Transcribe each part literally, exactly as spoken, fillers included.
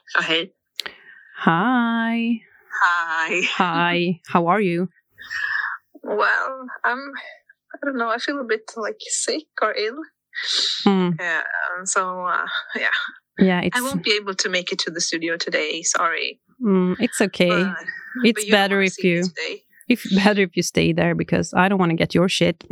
Oh, hey. Hi. Hi. Hi. How are you? Well, I'm, I don't know, I feel a bit like sick or ill. Mm. Yeah, so, uh, yeah. Yeah, it's... I won't be able to make it to the studio today, sorry. Mm, it's okay. But, it's but you better if you... If better if you stay there, because I don't want to get your shit.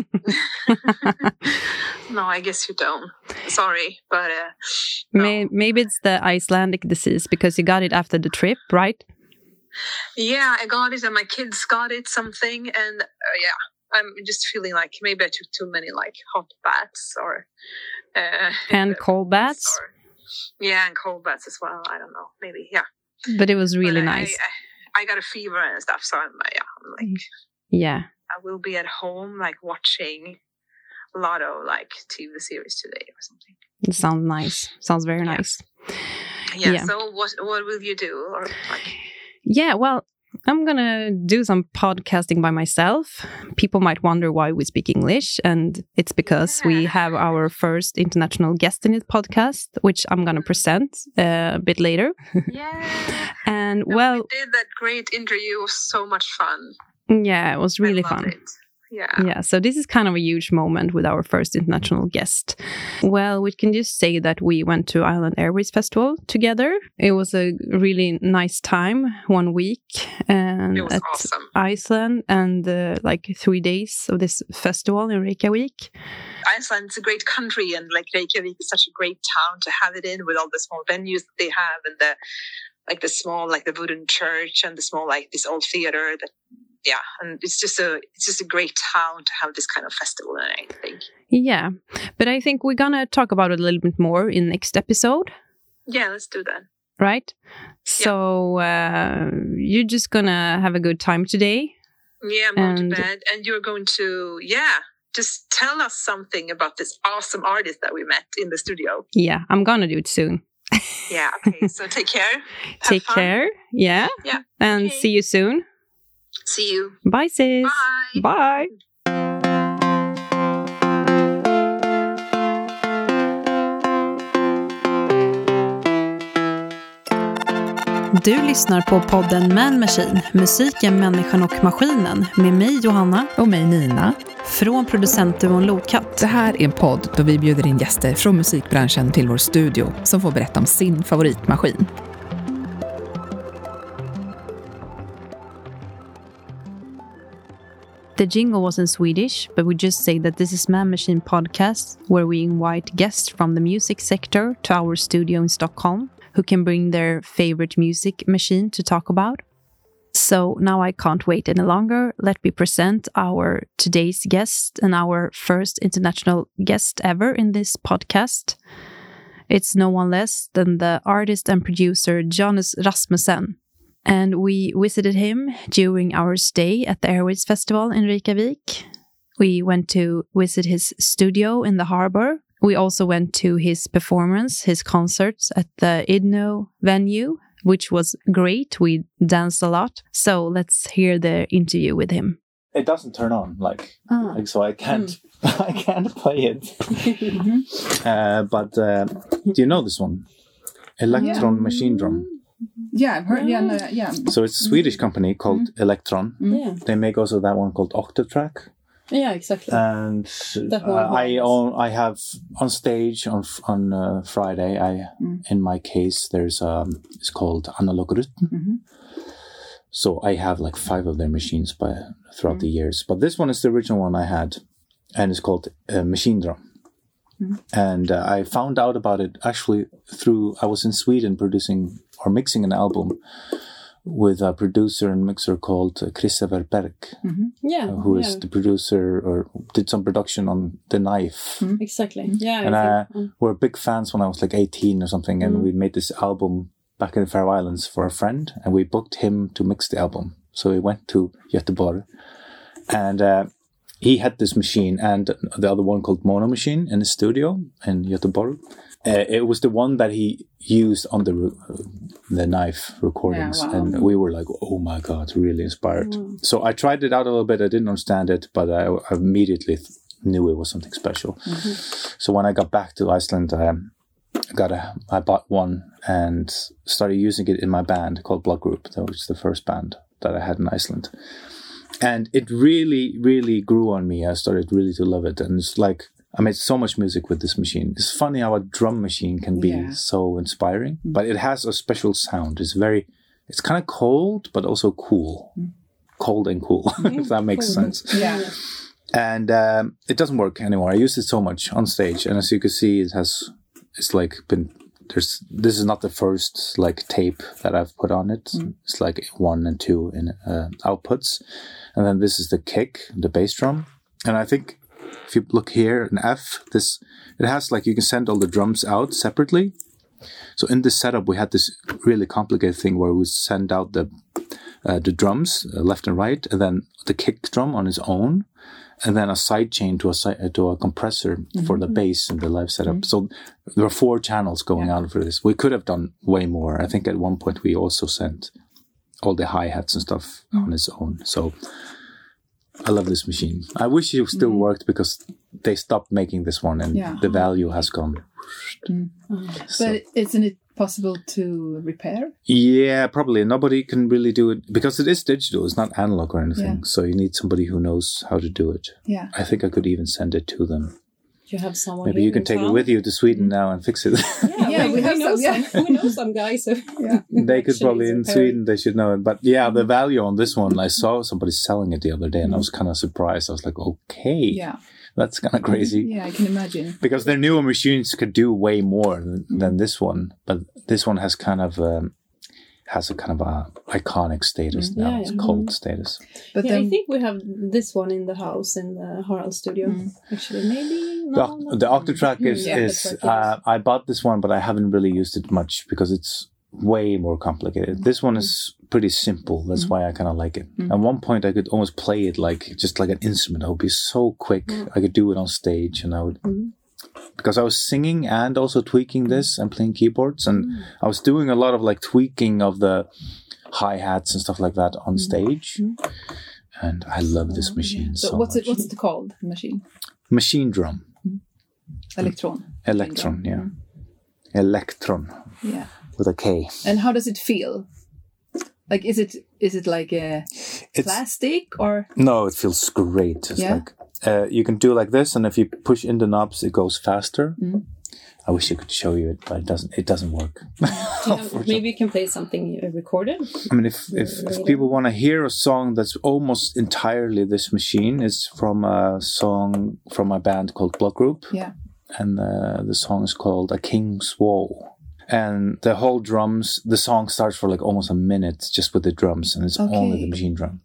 No, I guess you don't. Sorry, but... Uh, no. May- maybe it's the Icelandic disease, because you got it after the trip, right? Yeah, I got it, and my kids got it, something, and uh, yeah, I'm just feeling like maybe I took too many like hot baths or uh, and cold baths. Or, yeah, and cold baths as well. I don't know, maybe yeah. But it was really but nice. I, I, I got a fever and stuff, so I'm yeah, I'm like yeah. I will be at home like watching a lot of like T V series today or something. It sounds nice. Sounds very yeah. nice. Yeah. yeah. So what what will you do or like? Yeah, well, I'm going to do some podcasting by myself. People might wonder why we speak English, and it's because yeah. we have our first international guest in this podcast, which I'm going to present uh, a bit later. Yeah. and no, well, we did that great interview. It was so much fun. Yeah, it was really fun. It. Yeah. Yeah, so this is kind of a huge moment with our first international guest. Well, we can just say that we went to Island Airways Festival together. It was a really nice time, one week and it was at awesome. Iceland, and uh, like three days of this festival in Reykjavik. Iceland is a great country, and like Reykjavik is such a great town to have it in, with all the small venues that they have, and the like the small like the wooden church and the small like this old theater that. Yeah, and it's just a it's just a great town to have this kind of festival in, I think. Yeah, but I think we're gonna talk about it a little bit more in next episode. Yeah, let's do that. Right? So yeah. uh, you're just gonna have a good time today. Yeah, I'm going and... to bed, and you're going to yeah, just tell us something about this awesome artist that we met in the studio. Yeah, I'm gonna do it soon. Yeah. Okay. So take care. Take fun. care. Yeah. Yeah. And okay. see you soon. See you. Bye, sis. Bye. Bye. Du lyssnar på podden Man Machine, musiken, människan och maskinen, med mig Johanna och mig Nina från producentduon Lokatt. Det här är en podd då vi bjuder in gäster från musikbranschen till vår studio som får berätta om sin favoritmaskin. The jingle was in Swedish, but we just say that this is Man Machine Podcast, where we invite guests from the music sector to our studio in Stockholm, who can bring their favorite music machine to talk about. So now I can't wait any longer. Let me present our today's guest and our first international guest ever in this podcast. It's no one less than the artist and producer Jonas Rasmussen. And we visited him during our stay at the Airways Festival in Reykjavik. We went to visit his studio in the harbor. We also went to his performance, his concerts at the Idno venue, which was great. We danced a lot. So let's hear the interview with him. It doesn't turn on, like, ah. like so I can't, mm. I can't play it. mm-hmm. uh, but uh, do you know this one? Electron yeah. Machine Drum. Yeah, I've heard. Yeah, no, yeah. So it's a Swedish company called mm. Electron. Mm. Yeah. They make also that one called Octatrack. Yeah, exactly. And uh, I own, I have on stage on on uh, Friday. I mm. in my case there's um it's called Analog Rytm. Mm-hmm. So I have like five of their machines by throughout mm. the years. But this one is the original one I had, and it's called uh, Machine Drum. Mm. And uh, I found out about it actually through I was in Sweden producing or mixing an album with a producer and mixer called uh, Christopher Berg, mm-hmm. yeah, uh, who yeah. is the producer or did some production on The Knife. Mm-hmm. Exactly, yeah. And uh, mm. we were big fans when I was like eighteen or something, and mm. we made this album back in the Faroe Islands for a friend, and we booked him to mix the album. So we went to Göteborg, and uh, he had this machine and the other one called Mono Machine in the studio in Göteborg. Uh, it was the one that he used on the uh, the Knife recordings, yeah, wow. and we were like, "Oh my god, really inspired!" Mm. So I tried it out a little bit. I didn't understand it, but I, I immediately th- knew it was something special. Mm-hmm. So when I got back to Iceland, I I got a, I bought one and started using it in my band called Blood Group. That was the first band that I had in Iceland. And it really, really grew on me. I started really to love it. And it's like, I made so much music with this machine. It's funny how a drum machine can be yeah. so inspiring, mm. but it has a special sound. It's very, it's kind of cold, but also cool. Mm. Cold and cool, mm. if that makes cool. sense. Yeah. And um, it doesn't work anymore. I use it so much on stage. And as you can see, it has, it's like been, there's, this is not the first like tape that I've put on it. Mm. It's like one and two in uh, outputs. And then this is the kick, the bass drum. And I think if you look here in F, this, it has like, you can send all the drums out separately. So in this setup, we had this really complicated thing where we send out the, uh, the drums uh, left and right, and then the kick drum on its own. And then a side chain to a si- to a compressor mm-hmm. for the bass in the live setup. Mm-hmm. So there were four channels going yeah. out for this. We could have done way more. I think at one point we also sent all the hi-hats and stuff mm-hmm. on its own. So I love this machine. I wish it still mm-hmm. worked because they stopped making this one and yeah. the value has gone. Mm-hmm. So. But isn't it possible to repair? Yeah, probably. Nobody can really do it because it is digital. It's not analog or anything. Yeah. So you need somebody who knows how to do it. Yeah. I think I could even send it to them. You have someone. Maybe you can take town? It with you to Sweden now and fix it. Yeah, yeah we, we, we know some. Yeah. We know some guys. So yeah. They could probably in Sweden. They should know it. But yeah, the value on this one, I saw somebody selling it the other day, and mm. I was kind of surprised. I was like, okay, yeah, that's kind of crazy. Yeah, I can imagine. Because their newer machines could do way more than, than this one, but this one has kind of. Um, has a kind of a iconic status mm, now. Yeah, it's yeah. cult status. But yeah, then, I think we have this one in the house in the Harald studio. Mm. Actually, maybe no, the, the Octatrack is yeah, is. Track, uh, yes. I bought this one, but I haven't really used it much because it's way more complicated. This one is pretty simple. That's mm. why I kind of like it. Mm. At one point, I could almost play it like just like an instrument. I would be so quick. Mm. I could do it on stage, and I would. Mm. Because I was singing and also tweaking this and playing keyboards, and mm. I was doing a lot of like tweaking of the hi-hats and stuff like that on stage. Mm. And I love this machine so, so what's much. it? What's it called? The machine? Machine drum. Mm. Electron. Electron, yeah. Mm. Electron. Yeah. With a K. And how does it feel? Like, is it is it like a it's, plastic or? No, it feels great. It's yeah? like. Uh, you can do like this, and if you push in the knobs, it goes faster. Mm. I wish I could show you it, but it doesn't. It doesn't work. You know, maybe you can play something you recorded. I mean, if if, if people want to hear a song that's almost entirely this machine, it's from a song from my band called Blood Group. Yeah, and uh, the song is called "A King's Woe." And the whole drums, the song starts for like almost a minute just with the drums, and it's okay. only the machine drum.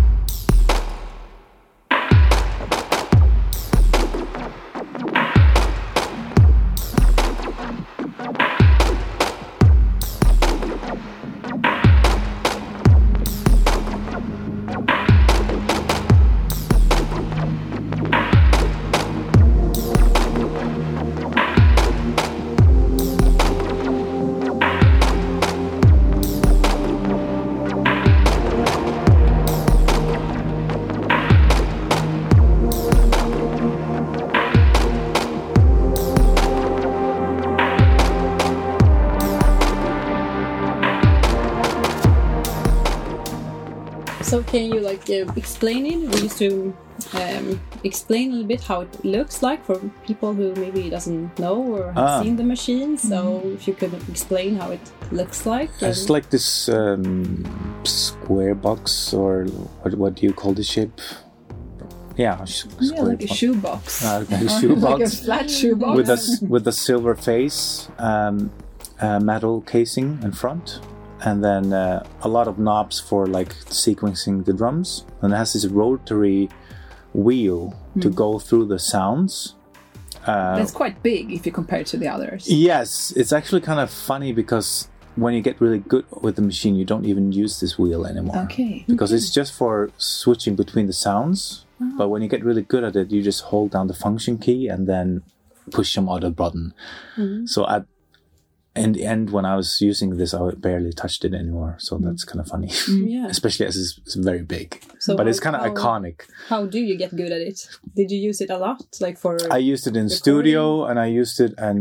So can you like uh, explain it? We used to um, explain a little bit how it looks like for people who maybe doesn't know or have ah. seen the machine. So mm-hmm. if you could explain how it looks like. It's like this um, square box, or what, what do you call the shape? Yeah, sh- yeah, like a shoebox. Uh, like a shoebox. Like a flat shoebox with a with a silver face, um, uh, metal casing in front. And then uh, a lot of knobs for like sequencing the drums. And it has this rotary wheel mm. to go through the sounds. Uh, That's quite big if you compare it to the others. Yes, it's actually kind of funny because when you get really good with the machine, you don't even use this wheel anymore. Okay. Because okay. it's just for switching between the sounds. Uh-huh. But when you get really good at it, you just hold down the function key and then push some other button. Mm-hmm. So at In the end, when I was using this, I barely touched it anymore. So mm. that's kind of funny. Mm, yeah. Especially as it's, it's very big. So but it's kind of iconic. How do you get good at it? Did you use it a lot? Like for I used it in recording? Studio, and I used it and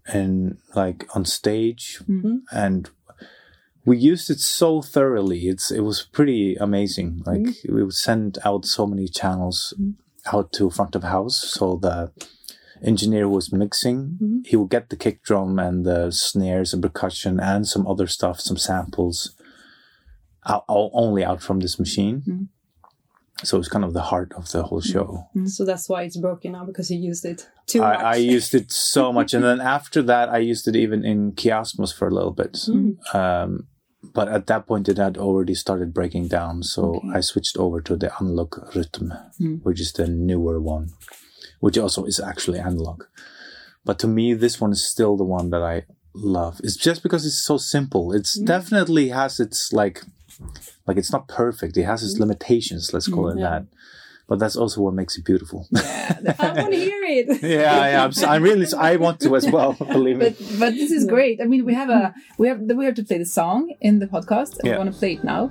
in like on stage, Mm-hmm. and we used it so thoroughly. It's it was pretty amazing. Like Mm-hmm. we would send out so many channels Mm-hmm. out to front of house, so the engineer who was mixing, Mm-hmm. he would get the kick drum and the snares and percussion and some other stuff, some samples, out, all, only out from this machine. Mm-hmm. So it's kind of the heart of the whole show. So that's why it's broken now, because you used it too I, much. I used it so much, and then after that, I used it even in Kiasmos for a little bit. Mm. Um, but at that point, it had already started breaking down, so Okay. I switched over to the analog rhythm, Mm. which is the newer one, which also is actually analog. But to me, this one is still the one that I love. It's just because it's so simple. It's Mm. definitely has its like, like it's not perfect. It has its limitations. Let's call it Yeah. that. But that's also what makes it beautiful. I want to hear it. yeah, yeah. I'm, so, I'm really. I want to as well. Believe me. But but this is great. I mean, we have a we have we have to play the song in the podcast, and Yeah. we want to play it now.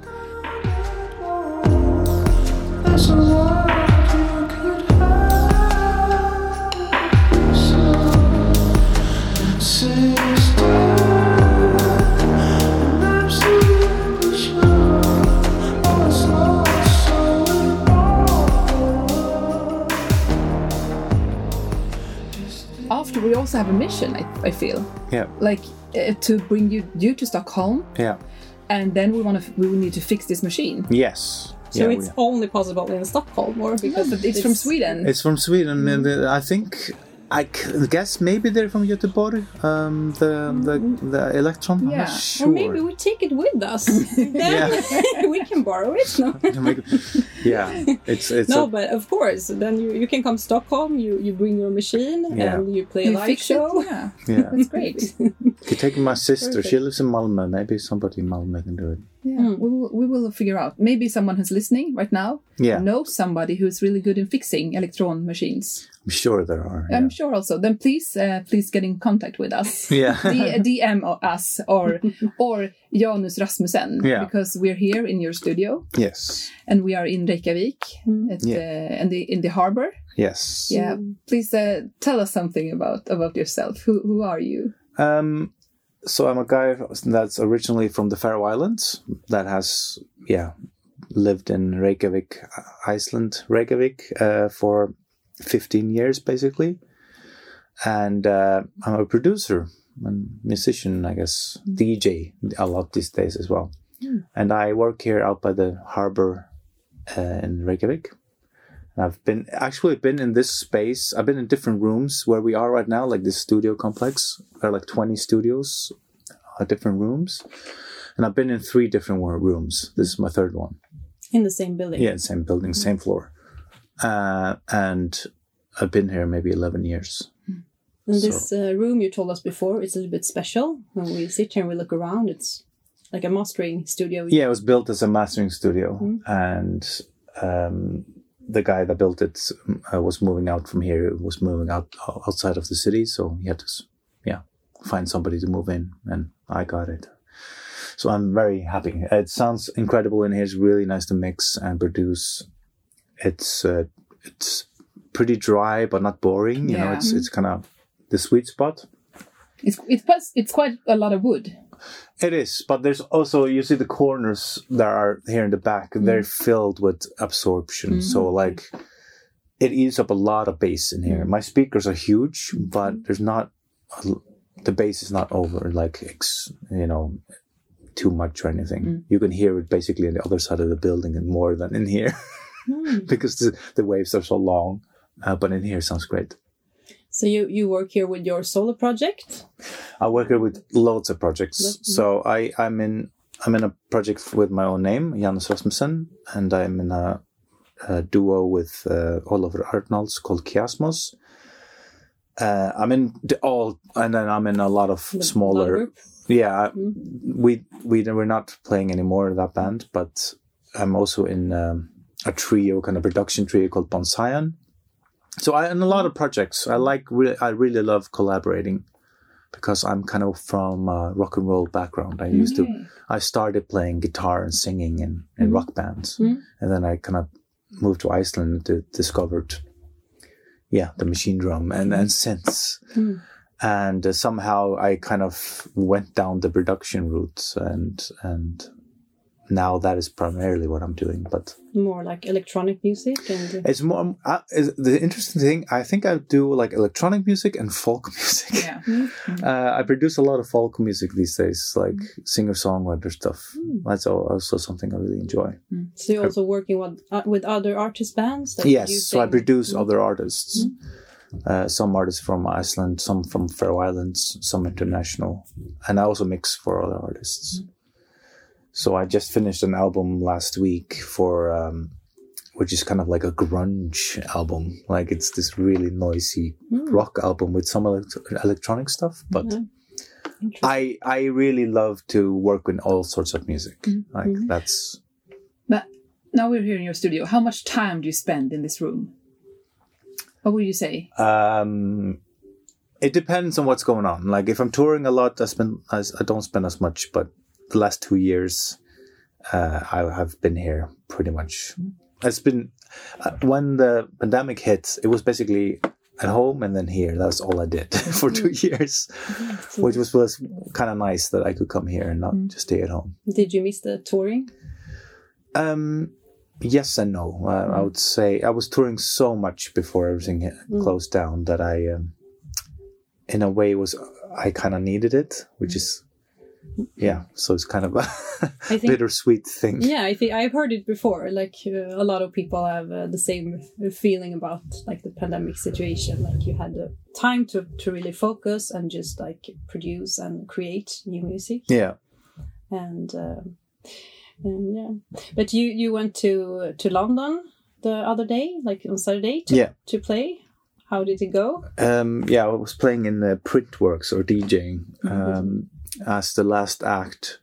After we also have a mission, I, I feel Yeah, like uh, to bring you you to Stockholm, yeah. and then we want to we will need to fix this machine. Yes. So yeah, it's we- only possible in Stockholm, or because But it's, from Sweden. It's from Sweden, and uh, I think I c- guess maybe they're from Göteborg. Um, the the the Electron. I'm Yeah. not Or sure. maybe we take it with us. Then we can borrow it. No, yeah, it's it's no a- but of course, then you, you can come to Stockholm. You you bring your machine Yeah. and you play a You live fix show. it. Yeah, yeah. that's great. Could take my sister. She Perfect. lives in Malmö. Maybe somebody in Malmö can do it. Yeah, we will we will figure out. Maybe someone who's listening right now Yeah. knows somebody who's really good in fixing electron machines. I'm sure there are. Yeah. I'm sure also. Then please, uh, please get in contact with us. Yeah. D- D M us or or Janus Rasmussen, Yeah. because we're here in your studio Yes. and we are in Reykjavik at, Yeah. uh, in the in the harbor. Yes. Yeah, please uh, tell us something about about yourself. Who who are you? Um, so I'm a guy that's originally from the Faroe Islands that has, yeah, lived in Reykjavik, Iceland, Reykjavik, uh, for fifteen years, basically. And uh, I'm a producer and musician, I guess, D J a lot these days as well. Mm. And I work here out by the harbor uh, in Reykjavik. And I've been actually been in this space. I've been in different rooms where we are right now, like this studio complex. There are like twenty studios, uh, different rooms. And I've been in three different rooms. This is my third one. In the same building. Yeah, same building, same floor. Uh, and I've been here maybe eleven years. And this uh, room you told us before, it's a little bit special. When we sit here and we look around, it's like a mastering studio. Yeah, it was built as a mastering studio. Mm. And um, the guy that built it uh, was moving out from here, was moving out outside of the city. So he had to, yeah, find somebody to move in. And I got it. So I'm very happy. It sounds incredible in here. It's really nice to mix and produce. It's uh, it's pretty dry, but not boring. You know, Yeah. it's it's kind of the sweet spot. It's it's plus- it's quite a lot of wood. It is, but there's also, you see the corners that are here in the back, they're filled with absorption. So like it eats up a lot of bass in here. My speakers are huge, but there's not, the bass is not over like, ex, you know, too much or anything. Mm. You can hear it basically on the other side of the building and more than in here because the, the waves are so long. Uh, but in here it sounds great. So you, you work here with your solo project? I work here with loads of projects. Lo- So I, I'm in I'm in a project with my own name, Janus Rasmussen, and I'm in a, a duo with uh, Oliver Arnalds called Kiasmos. Uh, I'm in the, all, and then I'm in a lot of The smaller. group? Yeah, Mm. we we we're not playing anymore in that band, but I'm also in um, a trio, kind of production trio called Bonsaian. So I in a lot of projects. I like really, I really love collaborating because I'm kind of from a rock and roll background. I used to, I started playing guitar and singing in, in Mm. rock bands, Mm. and then I kind of moved to Iceland to discovered, yeah, the machine drum and and synths. Mm. and uh, somehow I kind of went down the production route, and and now that is primarily what I'm doing. But more like electronic music, and it's more uh, is the interesting thing. I think I do like electronic music and folk music. Yeah, mm-hmm. uh, I produce a lot of folk music these days, like mm-hmm. singer-songwriter stuff. Mm. That's also something I really enjoy. Mm. So you're also working with uh, with other artist bands? Like yes, so I produce mm-hmm. other artists. Mm-hmm. Uh, some artists from Iceland, some from Faroe Islands, some international, and I also mix for other artists. Mm-hmm. So I just finished an album last week for, um, which is kind of like a grunge album. Like it's this really noisy mm. rock album with some elect- electronic stuff. But mm-hmm. I I really love to work with all sorts of music. Mm-hmm. Like that's. But now we're here in your studio. How much time do you spend in this room? What would you say? Um, it depends on what's going on. Like if I'm touring a lot, I spend I, I don't spend as much, but the last two years, uh, I have been here pretty much. It's been uh, when the pandemic hit, it was basically at home and then here. That's all I did for two years, mm-hmm. which was, was kind of nice that I could come here and not mm-hmm. just stay at home. Did you miss the touring? Um, yes and no. Uh, mm-hmm. I would say I was touring so much before everything mm-hmm. closed down that I, um, in a way, was I kind of needed it, which mm-hmm. is. Yeah, so it's kind of a I think, bittersweet thing. Yeah, I think I've heard it before. Like uh, a lot of people have uh, the same feeling about like the pandemic situation. Like you had the time to, to really focus and just like produce and create new music. Yeah, and uh, and yeah, but you you went to to London the other day, like on Saturday, to, yeah. to play. How did it go? Um, yeah, I was playing in the Printworks or DJing. Um, mm-hmm. As the last act,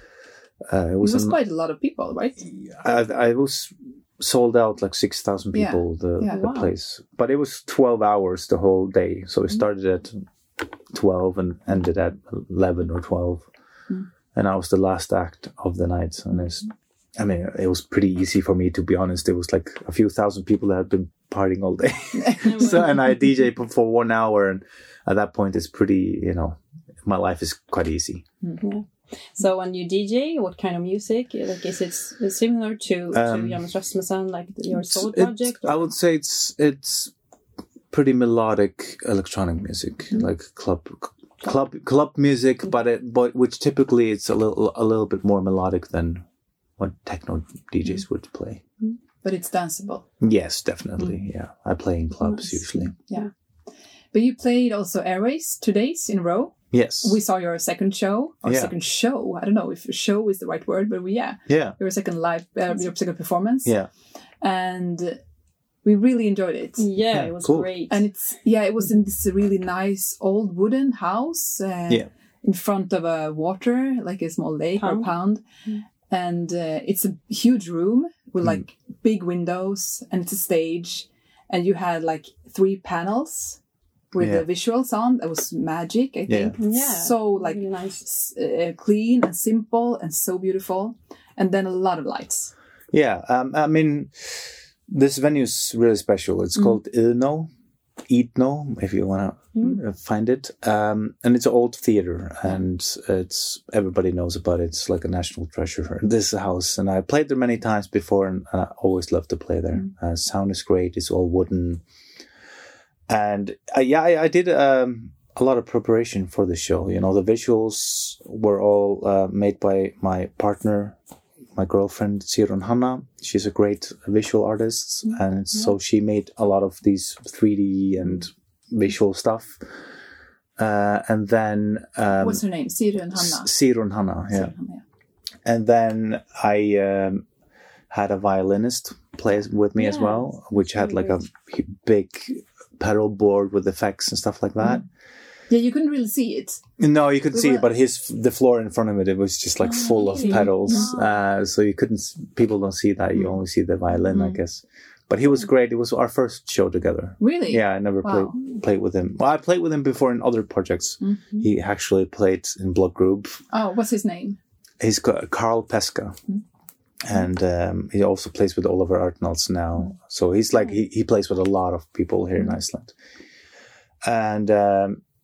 uh, it was, it was an, quite a lot of people, right? I, I was sold out like six thousand people. Yeah. The, yeah, the wow. place, but it was twelve hours the whole day. So it started mm. at twelve and ended at eleven or twelve, mm. and I was the last act of the night. And it's, I mean, it was pretty easy for me, to be honest. It was like a few thousand people that had been partying all day, so and I D J for one hour, and at that point, it's pretty, you know. My life is quite easy. Mm-hmm. So when you D J, what kind of music? Like, is it similar to, um, to Jonas Rasmussen, like your solo project? I would say it's it's pretty melodic electronic music, mm-hmm. like club club club music, mm-hmm. but it but which typically it's a little a little bit more melodic than what techno D Js mm-hmm. would play. Mm-hmm. But it's danceable. Yes, definitely. Mm-hmm. Yeah, I play in clubs nice. usually. Yeah, but you played also Airways two days in a row. Yes. We saw your second show, or yeah. second show. I don't know if show is the right word, but we, yeah. Yeah. Your second live, uh, your second performance. Yeah. And we really enjoyed it. Yeah, yeah it was cool. great. And it's, yeah, it was in this really nice old wooden house. Uh, yeah. In front of a water, like a small lake pound. or pound. Mm. And uh, it's a huge room with like mm. big windows, and it's a stage. And you had like three panels. With yeah. the visuals on, that was magic, I think. Yeah. yeah. So, like, really nice. uh, clean and simple and so beautiful. And then a lot of lights. Yeah, um, I mean, this venue is really special. It's mm. called Idno, Idno, if you want to mm. find it. Um, and it's an old theater, and it's everybody knows about it. It's like a national treasure, this house. And I played there many times before, and I always love to play there. Mm. Uh, sound is great. It's all wooden. And uh, yeah, I, I did um, a lot of preparation for the show. You know, the visuals were all uh, made by my partner, my girlfriend, Sigrun Hanna. She's a great visual artist. Mm-hmm. And yeah. so she made a lot of these three D and visual stuff. Uh, and then... Um, What's her name? Sigrun Hanna? Sigrun Hanna, yeah. Sigrun, yeah. And then I um, had a violinist play with me yeah. as well, which had like a big... pedal board with effects and stuff like that. Yeah, you couldn't really see it. No, you could we see were... it, but his the floor in front of it, it was just like oh, full really? of pedals. No. Uh, so you couldn't, people don't see that. You only see the violin, mm. I guess. But he was great. It was our first show together. Really? Yeah, I never wow. played played with him. Well, I played with him before in other projects. Mm-hmm. He actually played in Blood Group. Oh, what's his name? He's Carl Pesca. Mm-hmm. And um, he also plays with Oliver Arnalds now. So he's like, he, he plays with a lot of people here in Iceland. And um,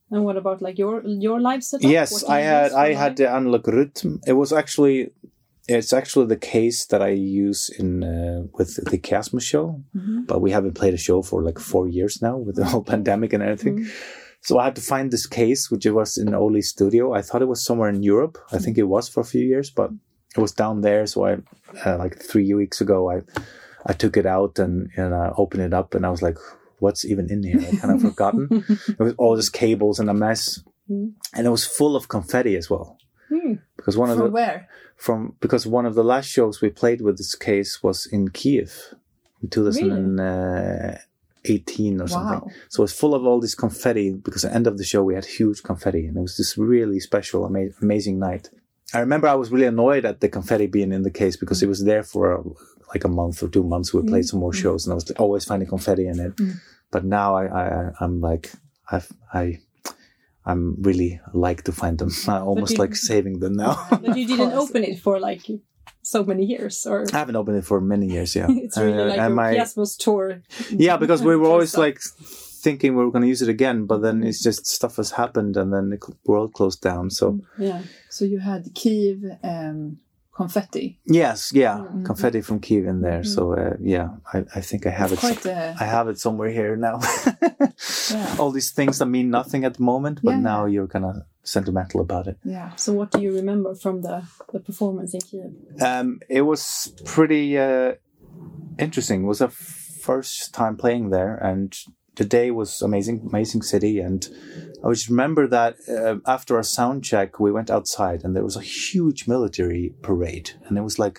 And what about like your your live setup? Yes, I had I live? had the Analog Rhythm. It was actually it's actually the case that I use in uh, with the Kiasmus show, mm-hmm. but we haven't played a show for like four years now with the whole pandemic and everything. Mm-hmm. So I had to find this case, which was in Oli's studio. I thought it was somewhere in Europe. I think it was for a few years, but it was down there. So I uh, like three weeks ago, I I took it out and and I opened it up, and I was like, what's even in here? I kind of forgotten. It was all just cables and a mess, mm. and it was full of confetti as well. Mm. Because one from of the where? From because one of the last shows we played with this case was in Kiev in two thousand eighteen or something. Wow. So it was full of all this confetti. Because at the end of the show we had huge confetti, and it was this really special, ama- amazing night. I remember I was really annoyed at the confetti being in the case because it was there for a, like a month or two months. We played mm. some more shows, and I was always finding confetti in it. Mm. But now I, I, I'm like, I've, I, I'm really like to find them. I'm almost you, like saving them now. But you didn't open it for like so many years, or I haven't opened it for many years. Yeah, it's really uh, like a my... Kiasmus tour. Yeah, because we were always like thinking we were going to use it again, but then it's just stuff has happened, and then the world closed down. So yeah, so you had Kiev. Um... Confetti. Yes, yeah, mm-hmm. confetti from Kiev in there. Mm-hmm. So uh, yeah, I, I think I have it's it. A... I have it somewhere here now. Yeah. All these things that mean nothing at the moment, but yeah. now you're kind of sentimental about it. Yeah. So what do you remember from the, the performance in Kiev? Um, it was pretty uh, interesting. It was a first time playing there, and the day was amazing, amazing city. And I just remember that uh, after our sound check, we went outside and there was a huge military parade. And it was like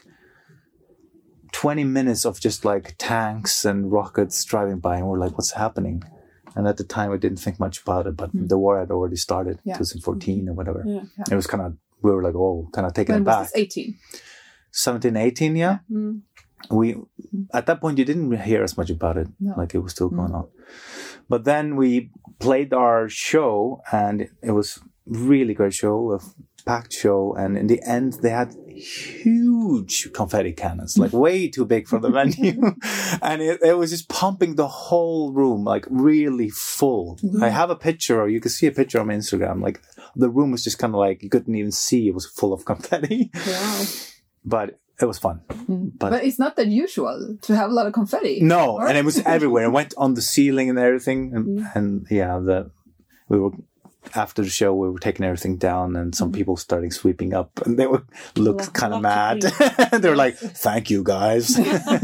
twenty minutes of just like tanks and rockets driving by. And we're like, what's happening? And at the time, I didn't think much about it, but mm. the war had already started, yeah. twenty fourteen or whatever. Yeah. Yeah. It was kind of, we were like, oh, kind of taken when aback. When was this, eighteen? seventeen, eighteen, yeah. yeah. Mm. We at that point you didn't hear as much about it, no. like it was still going mm. on. But then we played our show, and it was really great show, a packed show. And in the end, they had huge confetti cannons, like way too big for the venue, and it, it was just pumping the whole room, like really full. Mm. I have a picture, or you can see a picture on my Instagram. Like the room was just kind of like you couldn't even see; it was full of confetti. Wow! But it was fun. Mm. But, but it's not that usual to have a lot of confetti. No, or? And it was everywhere. It went on the ceiling and everything. And, mm. and yeah, the we were after the show, we were taking everything down, and some mm. people started sweeping up, and they were looked kind of mad. They were like, "Thank you, guys."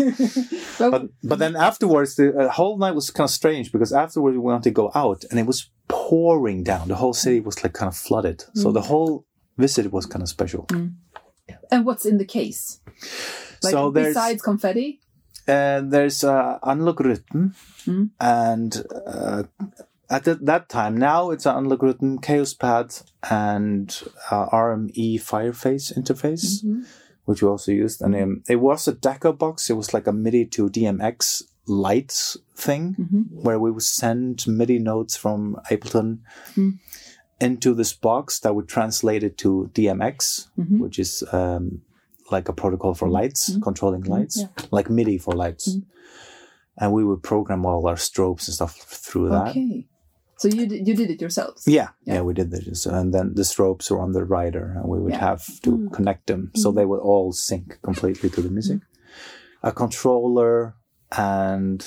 but but then afterwards, the uh, whole night was kind of strange, because afterwards we wanted to go out, and it was pouring down. The whole city was like kind of flooded. Mm. So the whole visit was kind of special. Mm. And what's in the case? Like so besides confetti? Uh, there's uh, Analog Rhythm, mm. and uh, at the, that time, now it's an Analog Rhythm, Chaos Pad, and uh, R M E Fireface interface, mm-hmm. which we also used. And um, it was a Deca box. It was like a MIDI to D M X light thing, mm-hmm. where we would send MIDI notes from Ableton mm. into this box that would translate it to D M X, mm-hmm. which is um, like a protocol for lights, mm-hmm. controlling lights, yeah. like MIDI for lights. Mm-hmm. And we would program all our strobes and stuff through that. Okay. So you did, you did it yourselves? Yeah, yeah, yeah, we did this. And then the strobes were on the rider, and we would yeah. have to mm. connect them. Mm-hmm. So they would all sync completely to the music. Mm-hmm. A controller and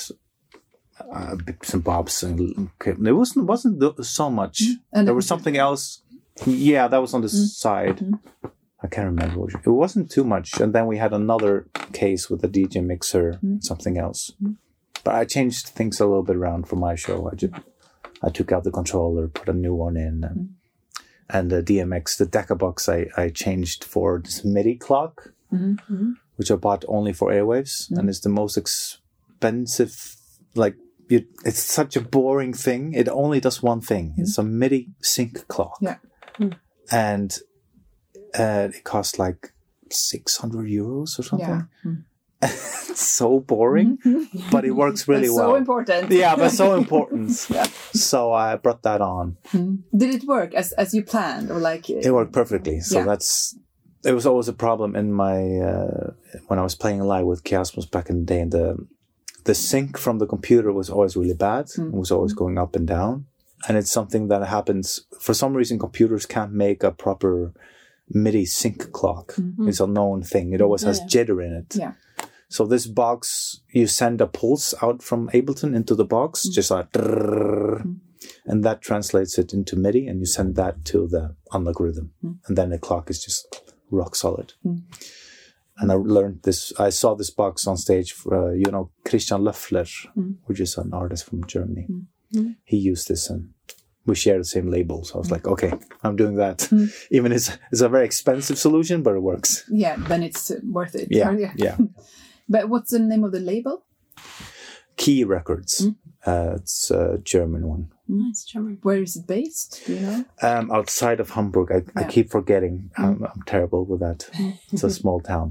uh, bits and bobs. And there wasn't, wasn't so much. Mm-hmm. And there was something else. Yeah, that was on the mm-hmm. side. Mm-hmm. I can't remember. It wasn't too much. And then we had another case with a D J mixer, mm-hmm. something else. Mm-hmm. But I changed things a little bit around for my show. I just... I took out the controller, put a new one in, and, mm. and the D M X, the Deca box, I, I changed for this MIDI clock, mm-hmm. which I bought only for Airwaves, mm. and it's the most expensive. Like it, it's such a boring thing. It only does one thing. Mm. It's a MIDI sync clock, yeah, mm. and uh, it costs like six hundred euros or something. Yeah. Mm. It's so boring, mm-hmm. but it works really That's well. So important. Yeah, but so important. Yeah. So I brought that on. Mm. Did it work as as you planned, or like? It worked perfectly. So yeah. that's. It was always a problem in my uh, when I was playing live with Kiasmus back in the day. And the the sync from the computer was always really bad. Mm. It was always going up and down. and it's something that happens for some reason. Computers can't make a proper MIDI sync clock. Mm-hmm. It's a known thing. It always has yeah. jitter in it. Yeah. So this box, you send a pulse out from Ableton into the box, mm-hmm. just like, mm-hmm. and that translates it into MIDI, and you send that to the analog rhythm, mm-hmm. and then the clock is just rock solid. Mm-hmm. And I learned this. I saw this box on stage for, uh, you know, Christian Löffler, mm-hmm. which is an artist from Germany. Mm-hmm. He used this, and we share the same label. So I was like, okay, I'm doing that. Mm-hmm. Even it's it's a very expensive solution, but it works. Yeah, then it's worth it. Yeah, yeah. But what's the name of the label? Key Records. Mm-hmm. Uh, it's a German one. Mm, it's German. Where is it based? Do you know? Um, outside of Hamburg. I, yeah. I keep forgetting. Mm. I'm, I'm terrible with that. It's a small town.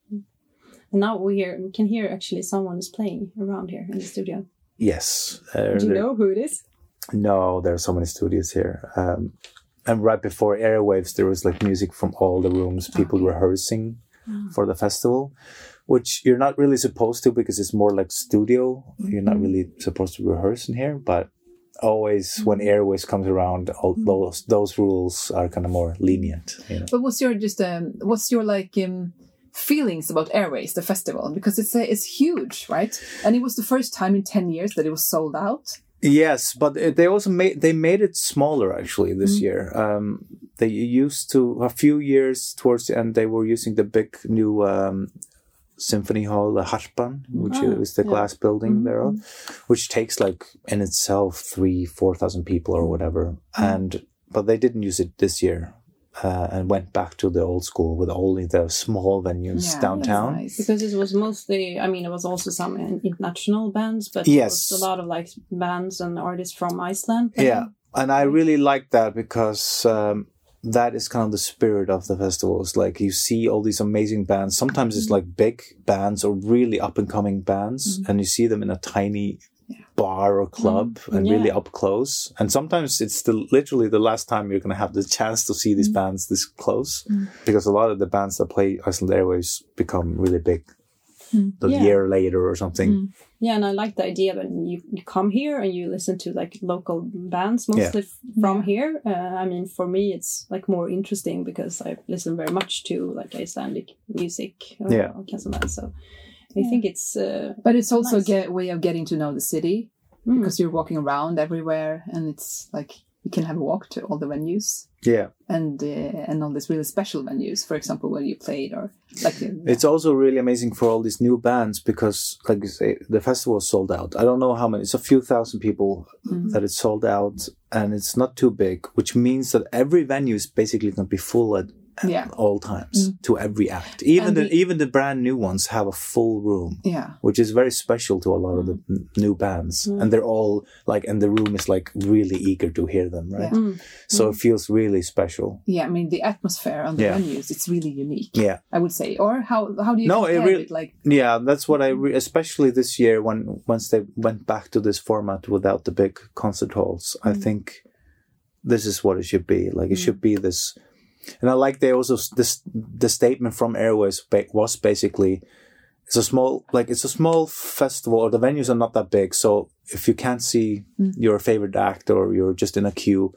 And now we hear we can hear actually someone is playing around here in the studio. Yes. Uh, Do you know who it is? No, there are so many studios here. Um, and right before Airwaves, there was like music from all the rooms, people oh, okay. rehearsing oh. for the festival, which you're not really supposed to because it's more like studio. Mm-hmm. You're not really supposed to rehearse in here, but always mm-hmm. when Airwaves comes around, all mm-hmm. those those rules are kind of more lenient. You know? But what's your just um, what's your like um, feelings about Airwaves, the festival? Because it's uh, it's huge, right? And it was the first time in ten years that it was sold out. Yes, but they also made they made it smaller actually this mm-hmm. year. Um, they used to a few years towards the end they were using the big new um, symphony hall, the Harpan, which oh, is the yeah. glass building mm-hmm. there, which takes like in itself three four thousand people or whatever. Mm-hmm. And but they didn't use it this year. Uh, and went back to the old school with only the small venues yeah, downtown. Nice. Because it was mostly, I mean, it was also some international bands, but yes. it was a lot of like bands and artists from Iceland. Playing. Yeah, and I really like that because um, that is kind of the spirit of the festivals. Like you see all these amazing bands. Sometimes mm-hmm. it's like big bands or really up and coming bands, mm-hmm. and you see them in a tiny bar or club mm, and yeah. really up close, and sometimes it's the literally the last time you're going to have the chance to see these mm. bands this close mm. because a lot of the bands that play Iceland Airwaves become really big mm. the yeah. year later or something. Mm. Yeah, and I like the idea that you, you come here and you listen to like local bands mostly yeah. from yeah. here. Uh, I mean, for me, it's like more interesting because I listen very much to like Icelandic music or, yeah. or Casamance, so I think it's... Uh, but it's also nice. a way of getting to know the city mm. because you're walking around everywhere and it's like you can have a walk to all the venues. Yeah. And uh, and all these really special venues, for example, where you played or... like. Uh, it's also really amazing for all these new bands because, like you say, the festival is sold out. I don't know how many. It's a few thousand people mm-hmm. that it's sold out and it's not too big, which means that every venue is basically going to be full at At yeah. all times mm. to every act. Even the, the even the brand new ones have a full room, yeah, which is very special to a lot mm. of the n- new bands, mm. and they're all like, and the room is like really eager to hear them, right? Yeah. Mm. So mm. it feels really special. Yeah, I mean the atmosphere on the yeah. venues, it's really unique. Yeah, I would say. Or how how do you? No, it really it? Like yeah, that's what I re- especially this year when once they went back to this format without the big concert halls. Mm. I think this is what it should be. Like it mm. should be this. And I like they also this the statement from Airwaves was basically it's a small like it's a small festival or the venues are not that big, so if you can't see mm. your favorite act or you're just in a queue,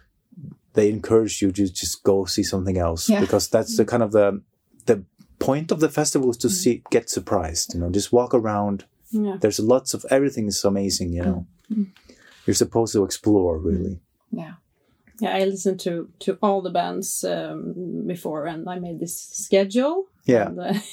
they encourage you to just go see something else yeah. because that's the kind of the the point of the festival is to mm. see get surprised, you know, just walk around. Yeah. There's lots of everything is amazing, you know. Mm. You're supposed to explore really. Yeah. Yeah, I listened to, to all the bands um, before, and I made this schedule. Yeah, and, uh,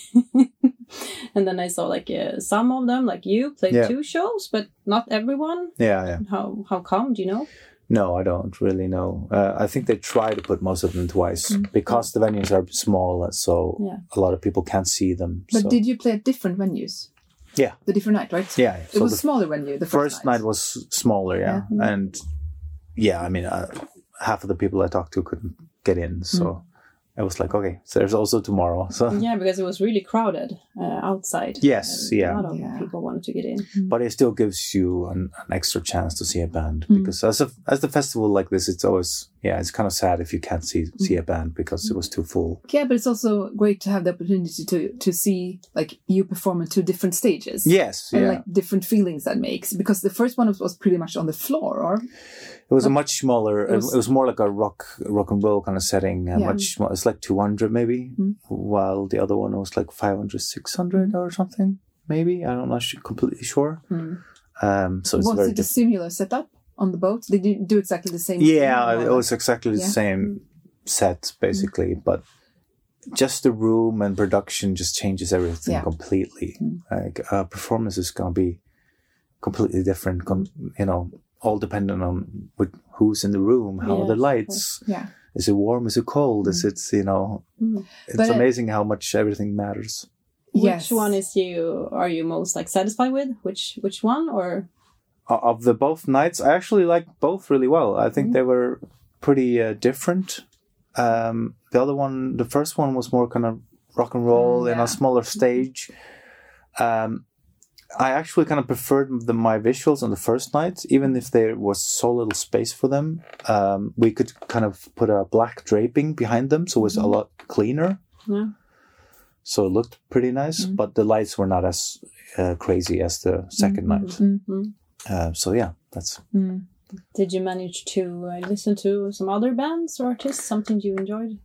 and then I saw like uh, some of them, like you, played yeah. two shows, but not everyone. Yeah, yeah. How how come? Do you know? No, I don't really know. Uh, I think they try to put most of them twice mm. because the venues are small, so yeah. a lot of people can't see them. But so. did you play at different venues? Yeah, the different night, right? Yeah, it so was a smaller venue. The first, first night. night was smaller, yeah, yeah. and yeah, I mean. Uh, half of the people I talked to couldn't get in, so mm. I was like, okay, so there's also tomorrow. So yeah, because it was really crowded uh, outside. Yes, uh, yeah. A lot of yeah. people wanted to get in, but it still gives you an, an extra chance to see a band mm. because as a as the festival like this, it's always yeah, it's kind of sad if you can't see mm. see a band because it was too full. Yeah, but it's also great to have the opportunity to to see like you perform on two different stages. Yes, and yeah. like different feelings that makes because the first one was pretty much on the floor, or it was a much smaller. It was, it was more like a rock, rock and roll kind of setting. Uh, Yeah. Much. More, it's like two hundred maybe, Mm. while the other one was like five hundred, six hundred or something. Maybe I'm not su- completely sure. Mm. Um, so it's Was very it a different. similar setup on the boat? Did you do exactly the same? Yeah, thing, it or- was exactly the Yeah. same set basically, but just the room and production just changes everything Yeah. completely. Mm. Like uh, performance is gonna be completely different. Com- you know, all dependent on with who's in the room, how are the Yes, lights. Yeah. Is it warm? Is it cold? Is Mm. it, you know, Mm. it's But it- amazing how much everything matters. Which Yes. one is you are you most like satisfied with? Which which one or O- Of the both nights, I actually like both really well. I think Mm. they were pretty uh, different. Um, the other one, the first one was more kind of rock and roll Mm, in yeah. a smaller stage. Um, I actually kind of preferred the, my visuals on the first night, even if there was so little space for them. Um, we could kind of put a black draping behind them, so it was a lot cleaner. yeah? So it looked pretty nice, Mm. but the lights were not as uh, crazy as the second Mm, night. mm, Mm. Uh, so yeah, that's mm. Did you manage to uh, listen to some other bands or artists? Something you enjoyed?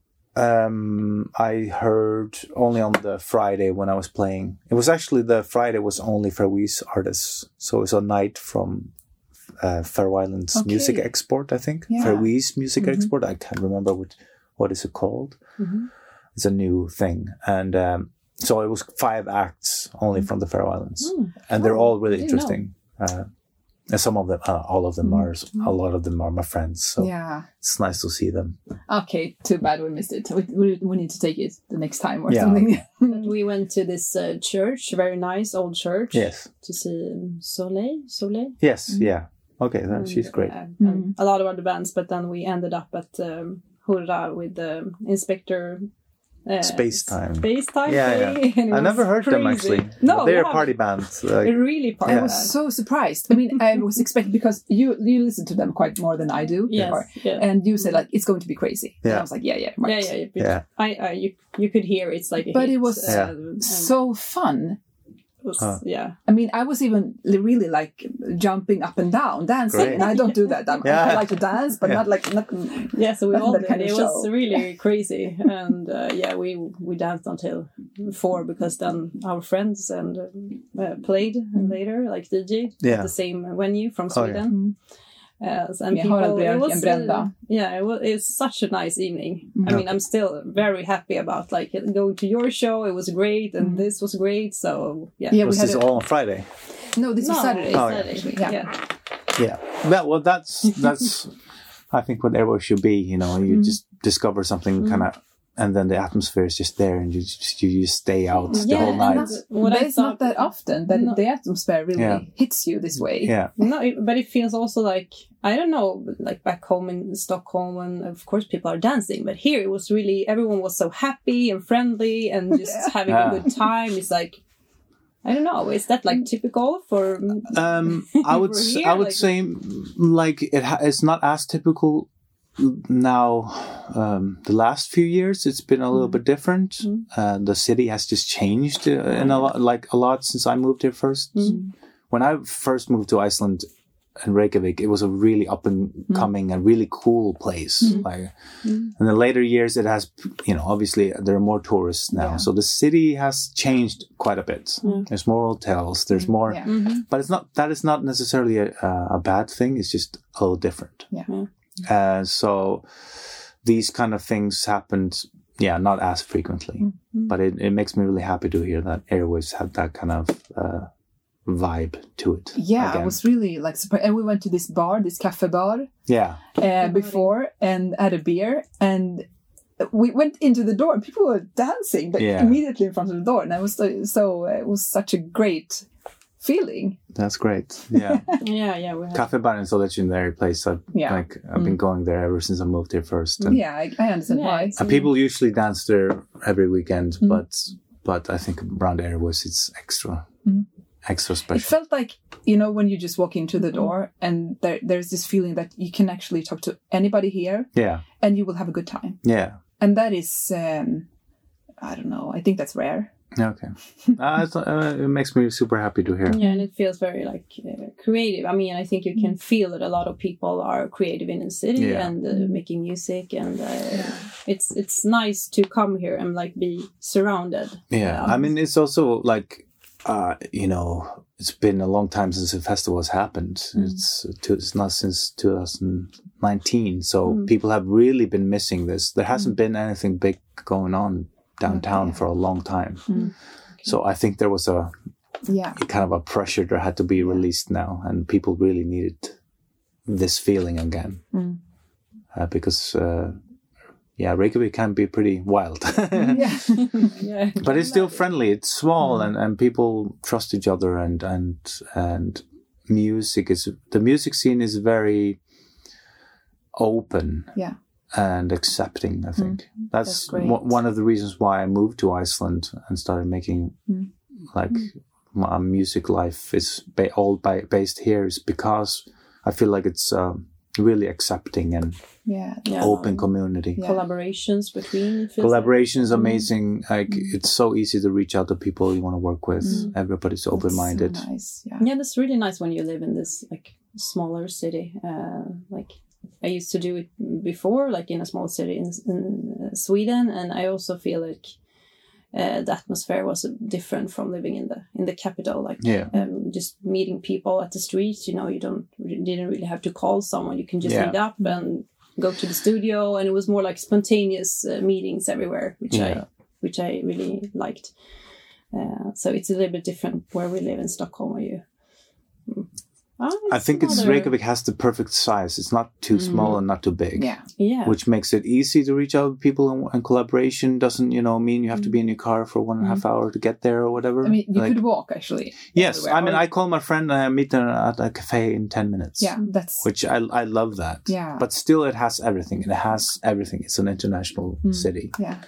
Um, I heard only on the Friday when I was playing. It was actually the Friday was only Faroese artists, so it was a night from uh, Faroe Islands Okay. Music Export, I think. Yeah. Faroese Music Mhm. Export. I can't remember what what is it called. Mm-hmm. It's a new thing, and um, so it was five acts only from the Faroe Islands, Mm. and they're Oh, all really didn't know. interesting. Uh, and some of them, uh, all of them Mm. are. A lot of them are my friends, so Yeah. it's nice to see them. Okay. Too bad we missed it. We, we, we need to take it the next time or Yeah. something. We went to this uh, church, very nice old church. Yes, To see um, Soleil. Soleil. yes, Mm. yeah. Okay, then And, she's great. uh, Mm. and a lot of other bands, but then we ended up at um, Hurra with the Inspector. Uh, Space Time. Space Time. Yeah, yeah. Play, and it I never was heard them crazy. actually. No, But they're yeah, a party band. A Like, really party I Yeah. was band. so surprised. I mean, I was expecting because you you listen to them quite more than I do. Yes, or- yeah. And you said like it's going to be crazy. And Yeah. I was like, yeah, yeah, right. yeah, yeah, yeah. Yeah. I, I, you, you could hear it's like a But hit, it was Yeah. and So fun. it was, Huh. yeah. I mean, I was even li- really like jumping up and down, dancing, Great. and I don't do that. I'm, Yeah. I like to dance, but Yeah. not like not. Yeah, so we That- all that did. kind of It show. was really crazy, and uh, yeah, we we danced until four because then our friends and uh, played later, like D J, Yeah. at the same venue from Oh, yeah. Sweden. Mm. Uh, and Yeah, people, Harald Björk it was, and Brenda. uh, yeah, it was it's such a nice evening. I Mm. mean, I'm still very happy about like going to your show. It was great, and Mm. this was great. So yeah, Yeah, we was had this a, all on Friday? no, this no, was Saturday. Oh, yeah. Saturday. Yeah. yeah. Yeah. That, well, that's that's. I think what everywhere should be. You know, you Mm. just discover something Mm. kind of, and then the atmosphere is just there, and you just you just stay out the Yeah, whole and night. that's- What I But it's not thought- that often that No. the atmosphere really Yeah. hits you this way. Yeah. No, it- but it feels also like I don't know, like back home in Stockholm, and of course people are dancing. But here it was really everyone was so happy and friendly and just Yeah. having Yeah. a good time. It's like I don't know, is that like typical for? Um, I would For s- here, I would like- say like it ha- it's not as typical now. Um, the last few years, it's been a little bit different. Mm. Uh, the city has just changed uh, in a lot, like a lot since I moved here first. Mm. When I first moved to Iceland and Reykjavik, it was a really up and coming and really cool place. Mm. Like, Mm. in the later years, it has, you know, obviously there are more tourists now, Yeah. so the city has changed quite a bit. Yeah. There's more hotels. There's more. Yeah. Mm-hmm. But it's not. That is not necessarily a, a bad thing. It's just a little different. Yeah. Yeah. Uh, so these kind of things happened. Yeah, not as frequently. Mm-hmm. But it, it makes me really happy to hear that Airwaves had that kind of uh, vibe to it. Yeah, again. I was really like surprised. And we went to this bar, this cafe bar, Yeah, uh, before and had a beer. And we went into the door and people were dancing like, Yeah. immediately in front of the door. And I was so, so uh, it was such a great feeling. that's great. Yeah, Yeah, yeah, we had. Cafe Bar is a legendary place. I've, Yeah. like, I've been going there ever since I moved here first. And, Yeah, I, I understand Yeah, why. it's- and people usually dance there every weekend, Mm. but but I think around Airwaves it's extra Mm. extra It special. felt like, you know, when you just walk into the door and there, there's this feeling that you can actually talk to anybody here Yeah, and you will have a good time. yeah, And that is, um, I don't know, I think that's rare. Okay. uh, it's, uh, it makes me super happy to hear. Yeah, and it feels very like uh, creative. I mean, I think you can feel that a lot of people are creative in the city yeah. and uh, making music, and uh, yeah. it's it's nice to come here and like be surrounded. Yeah, um, I mean, it's also like uh, you know, it's been a long time since the festival has happened. Mm. It's it's not since two thousand nineteen, so mm. people have really been missing this. There hasn't mm. been anything big going on downtown okay. for a long time. Mm. Okay. So I think there was a yeah. kind of a pressure that had to be released now, and people really needed this feeling again. Mm. Uh, because, uh, yeah, Reykjavik can be pretty wild. yeah. yeah. But it's still friendly. It's small, mm. and, and people trust each other, and, and, and music is, the music scene is very open. Yeah. And accepting, I think. Mm, that's that's w- one of the reasons why I moved to Iceland and started making mm. like mm. my music life is ba- all by- based here, is because I feel like it's um, really accepting and yeah, yeah. open community. Yeah. Collaborations between collaborations like. amazing. Mm. Like mm. it's so easy to reach out to people you want to work with. Mm. Everybody's open minded. So nice. Yeah. yeah, that's really nice when you live in this like smaller city, uh, like. I used to do it before, like in a small city in, in Sweden, and I also feel like uh, the atmosphere was different from living in the in the capital. Like, yeah. um, just meeting people at the street. You know, you don't you didn't really have to call someone. You can just yeah. meet up and go to the studio, and it was more like spontaneous uh, meetings everywhere, which yeah. I which I really liked. Uh, so it's a little bit different where we live in Stockholm, where you. Mm, Oh, I think it's Reykjavik has the perfect size. It's not too mm. small and not too big. Yeah, yeah. Which makes it easy to reach out to people, and, and collaboration doesn't, you know, mean you have mm. to be in your car for one and a half mm. hour to get there or whatever. I mean, you like, could walk actually. Yes, I mean, I call my friend and I meet her at a cafe in ten minutes. Yeah, that's which I I love that. Yeah, but still, it has everything. It has everything. It's an international mm. city. Yeah,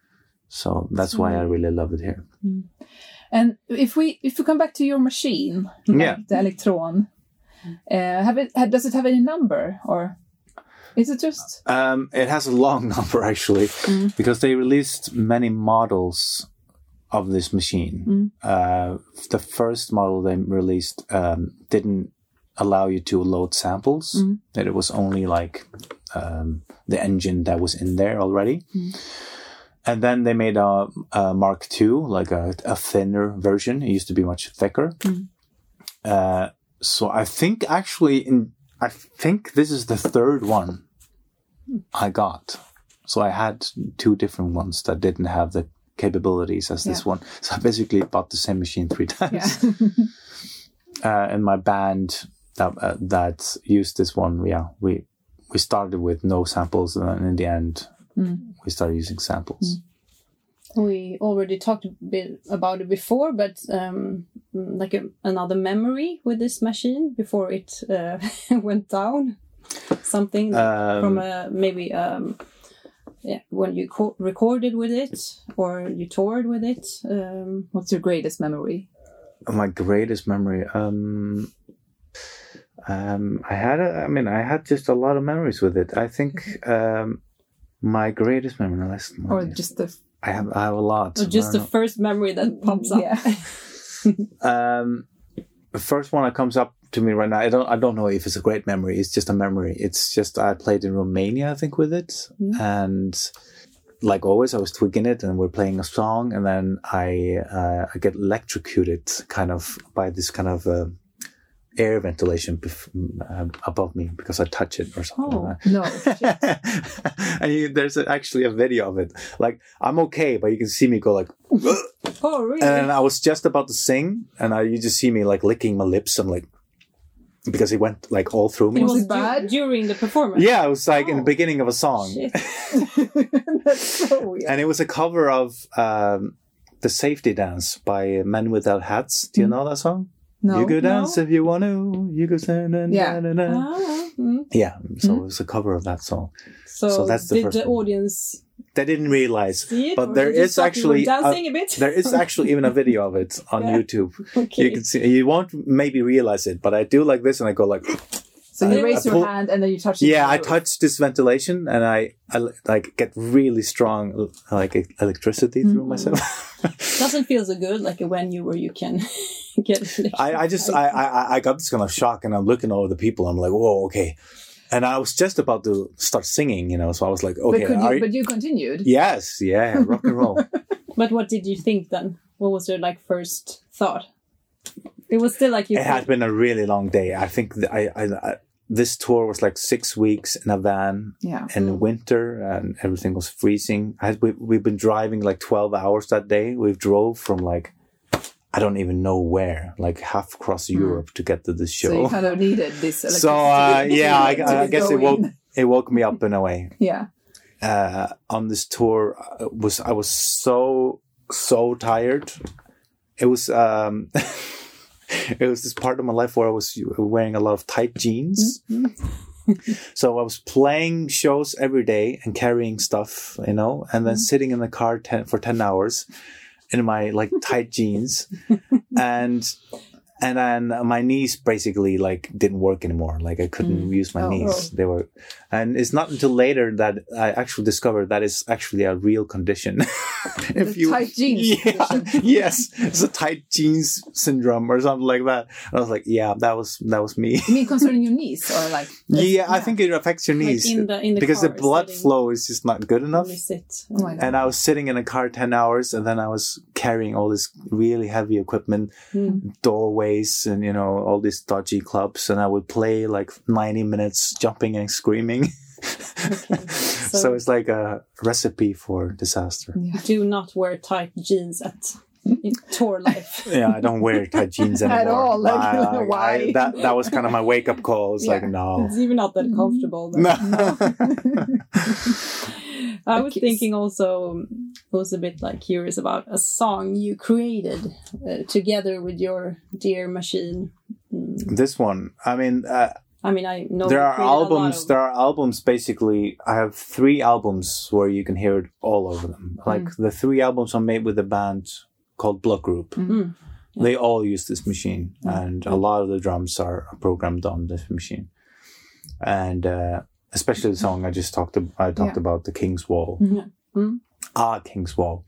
so that's so, why I really love it here. Mm. And if we if we come back to your machine, like yeah, the Electron. Uh, have it? Does it have any number, or is it just? Um, it has a long number actually, mm. because they released many models of this machine. Mm. Uh, the first model they released um, didn't allow you to load samples. Mm. That it was only like um, the engine that was in there already. Mm. And then they made a, a Mark two, like a, a thinner version. It used to be much thicker. Mm. Uh, So I think actually, in I think this is the third one I got. So I had two different ones that didn't have the capabilities as yeah. this one. So I basically bought the same machine three times. Yeah. uh, and my band that uh, that used this one, yeah, we we started with no samples, and then in the end, mm. we started using samples. Mm. We already talked a bit about it before, but um, like a, another memory with this machine before it uh, went down. Something um, from a maybe um, yeah, when you co- recorded with it or you toured with it. Um, What's your greatest memory? My greatest memory. Um, um, I had. A, I mean, I had just a lot of memories with it. I think um, my greatest memory. Last or just the. I have I have a lot. Or just the know. first memory that pops up. Yeah. um, the first one that comes up to me right now. I don't I don't know if it's a great memory. It's just a memory. It's just I played in Romania, I think, with it, mm. and like always, I was tweaking it, and we're playing a song, and then I uh, I get electrocuted, kind of by this kind of. Uh, air ventilation bef- uh, above me because I touch it or something. Oh, like that. No. And you, there's a, actually a video of it. Like, I'm okay, but you can see me go like, oh, really? And then I was just about to sing, and I, you just see me like licking my lips. I'm like, because it went like all through me. It was bad du- during the performance. Yeah, it was like oh. in the beginning of a song. Shit. That's so weird. And it was a cover of um, The Safety Dance by Men Without Hats. Do you mm. know that song? No, you go dance no. if you want to. You go stand and yeah. Na, na, na. Ah, mm. Yeah. So mm. it was a cover of that song. So, so that's the did first the one. audience? They didn't realize, see it, but there is actually dancing a, a bit. there is actually even a video of it on yeah. YouTube. Okay. You can see. You won't maybe realize it, but I do like this, and I go like. So you I, raise I your pull, hand and then you touch it. Yeah, I touch this ventilation and I, I like get really strong like electricity through mm-hmm. myself. Doesn't feel so good like when you where you can get. I, I just I, I I got this kind of shock and I'm looking at all the people. I'm like, whoa, okay. And I was just about to start singing, you know. So I was like, okay. But, could you, you, but you continued. Yes, yeah, rock and roll. But what did you think then? What was your like first thought? It was still like you. It had been a really long day. I think th- I, I, I this tour was like six weeks in a van yeah. in mm. winter and everything was freezing. I had, we, we've been driving like twelve hours that day. We drove from like, I don't even know where, like half across mm. Europe to get to this show. So you kind of needed this electricity. So uh, yeah, I, I guess it woke, it woke me up in a way. Yeah. Uh, on this tour uh, was, I was so, so tired. It was, um, it was this part of my life where I was wearing a lot of tight jeans. Mm-hmm. So I was playing shows every day and carrying stuff, you know, and then mm-hmm. sitting in the car ten, for ten hours in my like tight jeans. and and then my knees basically like didn't work anymore. Like I couldn't mm. use my oh, knees. Oh. They were, and it's not until later that I actually discovered that is actually a real condition. if you tight jeans, yeah, yes, it's a tight jeans syndrome or something like that. And I was like, yeah, that was that was me. You mean concerning your knees or like? Yeah, yeah, I think it affects your knees like in the, in the because car, the blood sitting, flow is just not good enough. Sit. Oh and I was sitting in a car ten hours, and then I was carrying all this really heavy equipment, mm. doorways. And you know all these dodgy clubs, and I would play like ninety minutes jumping and screaming. Okay, so, so it's like a recipe for disaster. Yeah. Do not wear tight jeans at in tour life. Yeah, I don't wear tight jeans anymore at all. Like, I, I, why? I, that that was kind of my wake up call. It's yeah. like no, it's even not that comfortable. But, no. I was thinking also, I was a bit like curious about a song you created uh, together with your dear machine. Mm. This one, I mean, uh, I mean, I know there are albums. Of... There are albums. Basically, I have three albums where you can hear it all over them. Like mm. the three albums are made with a band called Blood Group. Mm-hmm. Yeah. They all use this machine, mm. and a lot of the drums are programmed on this machine, and. Uh, Especially the song I just talked about, I talked yeah. about, The King's Wall. Mm-hmm. Mm-hmm. Ah, King's Wall.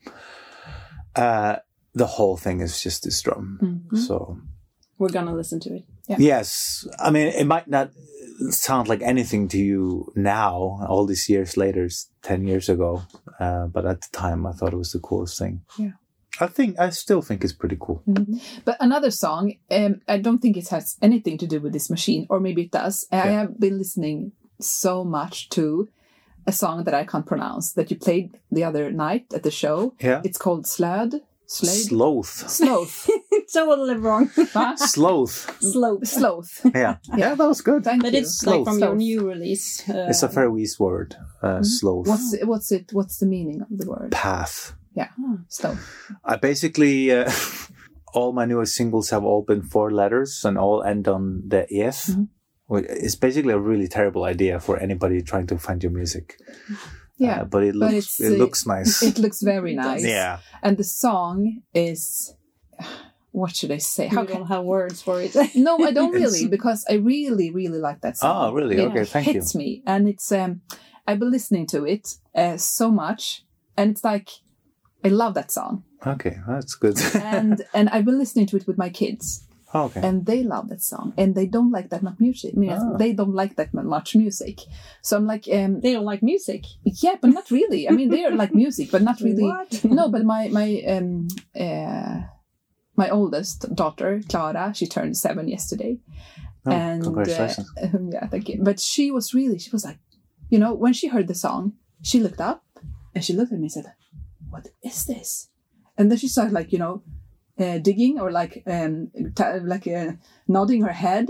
Uh, the whole thing is just this drum. Mm-hmm. So we're gonna listen to it. Yeah. Yes. I mean, it might not sound like anything to you now, all these years later, ten years ago. Uh, but at the time, I thought it was the coolest thing. Yeah. I think, I still think it's pretty cool. Mm-hmm. But another song, um, I don't think it has anything to do with this machine, or maybe it does. Yeah. I have been listening so much to a song that I can't pronounce that you played the other night at the show. Yeah. It's called Slöd. Slade? Sloth. Sloth. Totally wrong. Sloth. Sloth. Sloth. Yeah. Yeah. Yeah, that was good. Thank but you. it's Sloth. like from Sloth. your new release. Uh, it's a Faroese word. Uh, mm-hmm. Sloth. What's it, what's it? What's the meaning of the word? Path. Yeah. Oh. Sloth. I basically uh, all my newest singles have all been four letters and all end on the F. Mm-hmm. It's basically a really terrible idea for anybody trying to find your music. Yeah, uh, but it looks but it looks nice. It looks very nice. Yeah, and the song is, what should I say? How you don't have words for it? No, I don't really, because I really, really like that song. Oh, really? It okay, thank you. It hits me, and it's um, I've been listening to it uh, so much, and it's like I love that song. Okay, that's good. and and I've been listening to it with my kids. Oh, okay. And they love that song, and they don't like that much music. I mean, oh. They don't like that much music. So I'm like, um, they don't like music. Yeah, but not really. I mean, they like music, but not really. What? No, but my my um uh my oldest daughter, Clara, she turned seven yesterday, oh, and congratulations. Uh, yeah, thank you. But she was really, she was like, you know, when she heard the song, she looked up and she looked at me and said, "What is this?" And then she started like, you know. Uh, digging or like um, t- like uh, nodding her head,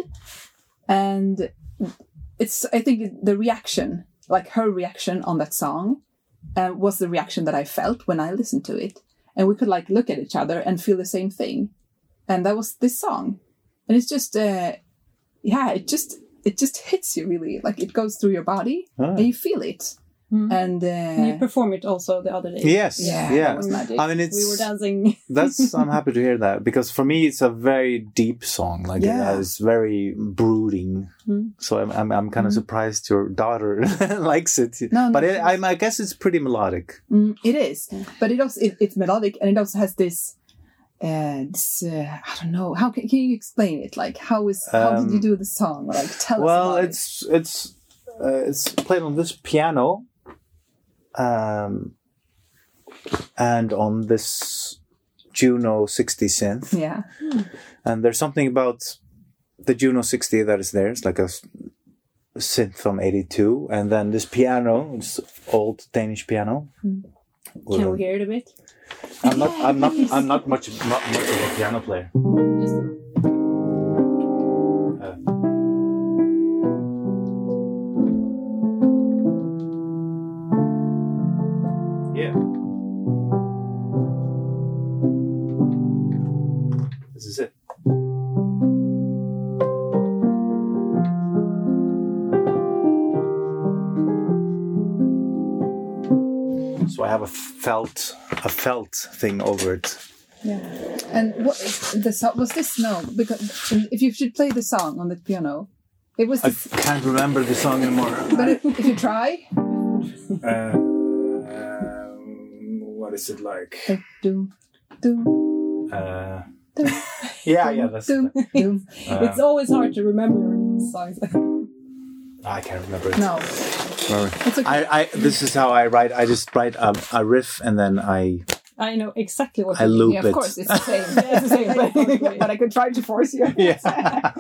and it's I think the reaction, like her reaction on that song, uh, was the reaction that I felt when I listened to it, and we could like look at each other and feel the same thing, and that was this song, and it's just uh, yeah, it just it just hits you really, like it goes through your body oh. and you feel it, Mm. And uh, you performed it also the other day. Yes, yeah, yeah. It was magic. I mean, it's we were dancing. That's I'm happy to hear that, because for me it's a very deep song. Like yeah. it, it's very brooding. Mm. So I'm I'm, I'm kind of mm. surprised your daughter likes it. No, but no, it, I, I guess it's pretty melodic. Mm, it is, yeah. But it also it, it's melodic, and it also has this. Uh, this, uh, I don't know. How can, can you explain it? Like, how is how Um, did you do the song? Like, tell well, us about it's it. it's uh, it's played on this piano, um, and on this Juno sixty synth. Yeah, hmm. And there's something about the Juno sixty that is there. It's like a synth from eighty-two, and then this piano, it's old Danish piano. Mm. Can we hear it a bit? I'm not. I'm not. I'm not much. Not much of a piano player. Just... Uh, yeah. This is it. So I have a felt, a felt thing over it. Yeah. And what the song was this? No, because if you should play the song on the piano, it was. This, I can't remember the song anymore. But if, if you try. Uh, um, what is it like? Like, doom, doom. Uh, doom, yeah, yeah, that's. Doom, doom. Uh, it's always hard to remember songs. I can't remember it. No. It's okay. I, I, this is how I write. I just write a, a riff and then I. I know exactly what I you loop mean. Yeah, it. of course, it's the same. Yeah, it's the same, but, but I could try to force you. Yeah.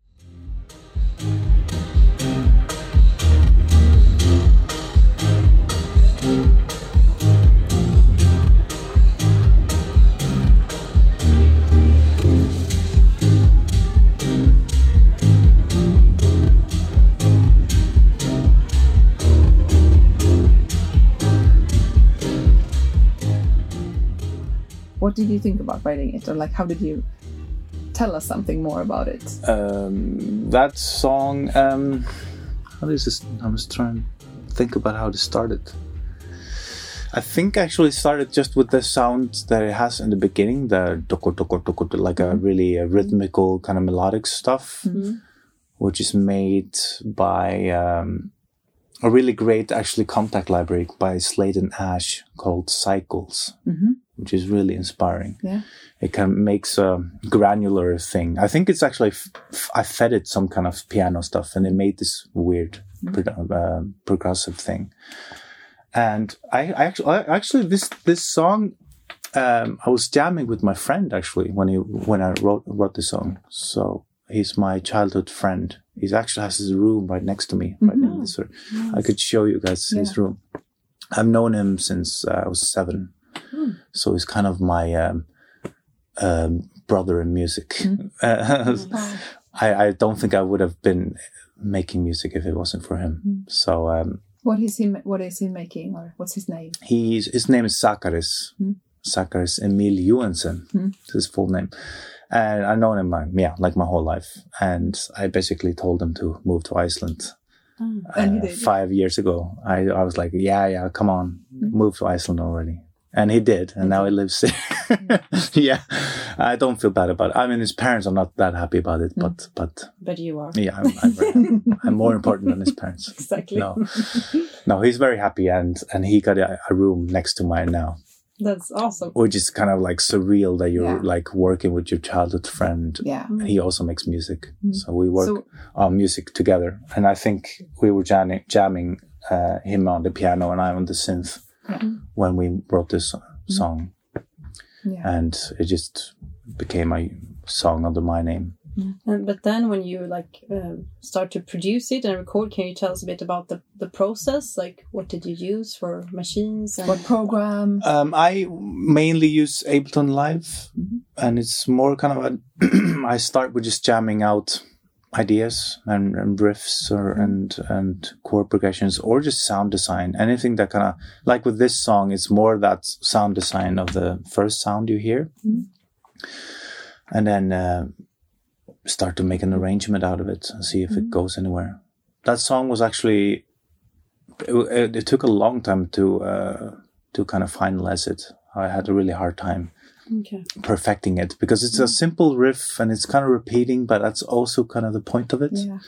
What did you think about writing it, or like how did you tell us something more about it? Um, that song. Um, how is this? I was trying to think about how it started. I think actually started just with the sound that it has in the beginning, the doko doko doko, like a really a rhythmical kind of melodic stuff, Mm-hmm. which is made by um, a really great actually contact library by Slade and Ash called Cycles. Mm-hmm. Which is really inspiring. Yeah, it kind of makes a granular thing. I think it's actually f- f- I fed it some kind of piano stuff, and it made this weird mm-hmm. pro- uh, progressive thing. And I, I actually, I, actually, this this song, um, I was jamming with my friend actually when he when I wrote wrote the song. So he's my childhood friend. He actually has his room right next to me. Right mm-hmm. now. So nice. I could show you guys yeah. his room. I've known him since uh, I was seven. Mm. So he's kind of my um, um, brother in music. Mm. Uh, I, I don't think I would have been making music if it wasn't for him. Mm. So um, what is he? What is he making, or what's his name? He's his name is Zacharias. Mm. Zacharias Emil Johansson. Mm. That's his full name. And I've known him, my, yeah, like my whole life. And I basically told him to move to Iceland. Mm. Uh, and he did. Five years ago, I I was like, yeah, yeah, come on, mm. move to Iceland already. And he did, and now he lives there. Yeah, I don't feel bad about it. I mean, his parents are not that happy about it, but mm. but but you are. Yeah, I'm, I'm, very happy. I'm more important than his parents. Exactly. No, no, he's very happy, and and he got a, a room next to mine now. That's awesome. Which is kind of like surreal that you're yeah. like working with your childhood friend. Yeah, and he also makes music, mm. so we work so, on music together. And I think we were jamming, jamming uh, him on the piano and I on the synth. Yeah. When we wrote this song, yeah. and it just became a song under my name. And, but then when you like uh, start to produce it and record, can you tell us a bit about the, the process? Like what did you use for machines? And what program? Um, I mainly use Ableton Live, mm-hmm. and it's more kind of a, I start with just jamming out ideas and, and riffs or and and chord progressions or just sound design, anything that kind of like with this song, it's more that sound design of the first sound you hear, mm-hmm. and then uh, start to make an arrangement out of it and see if mm-hmm. it goes anywhere. That song was actually it, it took a long time to uh, to kind of finalize it. I had a really hard time okay. perfecting it because it's a simple riff and it's kind of repeating, but that's also kind of the point of it. Yeah.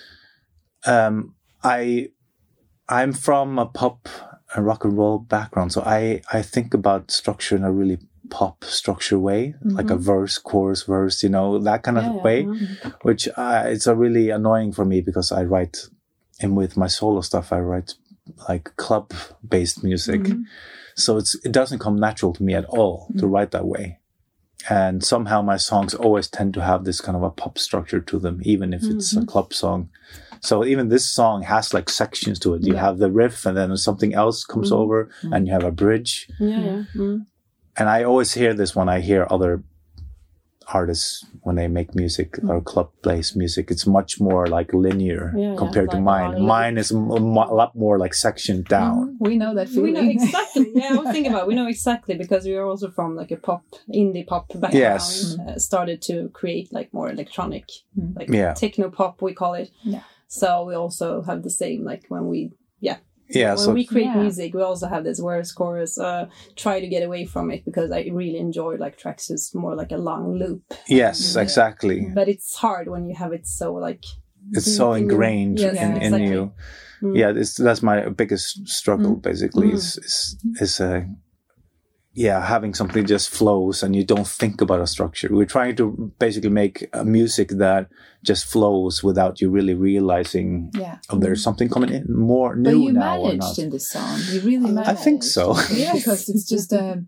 Um, I I'm from a pop and rock and roll background, so I I think about structure in a really pop structure way, mm-hmm. like a verse, chorus, verse, you know, that kind of yeah, way, yeah. which uh, it's a really annoying for me because I write, and with my solo stuff, I write like club-based music. Mm-hmm. So it's it doesn't come natural to me at all mm-hmm. to write that way. And somehow my songs always tend to have this kind of a pop structure to them, even if it's mm-hmm. a club song. So even this song has like sections to it. You yeah. have the riff and then something else comes mm-hmm. over mm-hmm. and you have a bridge. Yeah, yeah. Mm-hmm. And I always hear this when I hear other artists when they make music mm. or club plays music. It's much more like linear yeah, compared yeah, to like mine. Mine is a lot more like sectioned down. Mm, we know that feeling. We know exactly. Yeah, I was thinking about it. We know exactly because we are also from like a pop, indie pop background. Yes. Uh, started to create like more electronic, mm. like yeah. techno pop, we call it. Yeah. So we also have the same, like when we, yeah. Yeah, when so we create yeah. music, we also have this verse, chorus. Uh, try to get away from it because I really enjoy like tracks is more like a long loop. Yes, yeah. exactly. But it's hard when you have it so like it's so ingrained yes, in, yeah, in exactly. you. Mm. Yeah, it's, that's my biggest struggle. Mm. Basically, mm. is is is a. Uh, yeah, having something just flows and you don't think about a structure. We're trying to basically make a music that just flows without you really realizing yeah. oh, there's something coming in more new but you now or not. managed in this song. You really managed. I think so. Yeah, because it's just um,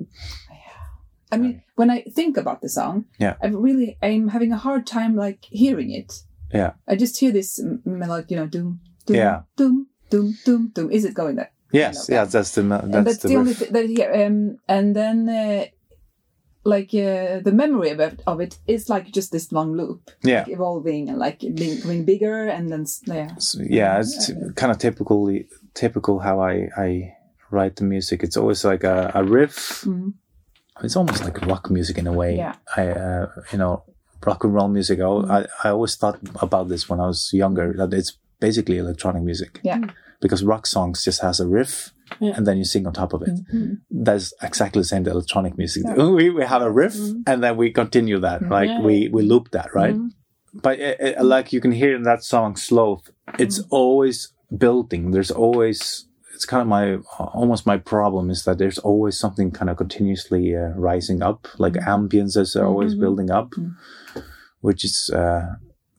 I mean, when I think about the song, yeah. I really I'm having a hard time like hearing it. Yeah. I just hear this melody, you know, doom, doom, yeah. doom, doom, doom, doom. Is it going there? Yes, yeah, that's the that's, and that's the, the only riff. thing that here. Um, and then, uh, like uh, the memory of it, of it is like just this long loop, yeah, like evolving and like being, being bigger, and then yeah, so, yeah, it's yeah. kind of typically typical how I I write the music. It's always like a, a riff. Mm-hmm. It's almost like rock music in a way. Yeah, I uh, you know rock and roll music. I, mm-hmm. I I always thought about this when I was younger that it's basically electronic music. Yeah. Because rock songs just has a riff yeah. and then you sing on top of it. Mm-hmm. That's exactly the same to electronic music. Yeah. We, we have a riff mm-hmm. and then we continue that. Like yeah. we, we loop that, right? Mm-hmm. But it, it, like you can hear in that song, Sloth, it's mm-hmm. always building. There's always, it's kind of my, almost my problem is that there's always something kind of continuously uh, rising up. Like mm-hmm. ambiences are always mm-hmm. building up, mm-hmm. which is... Uh,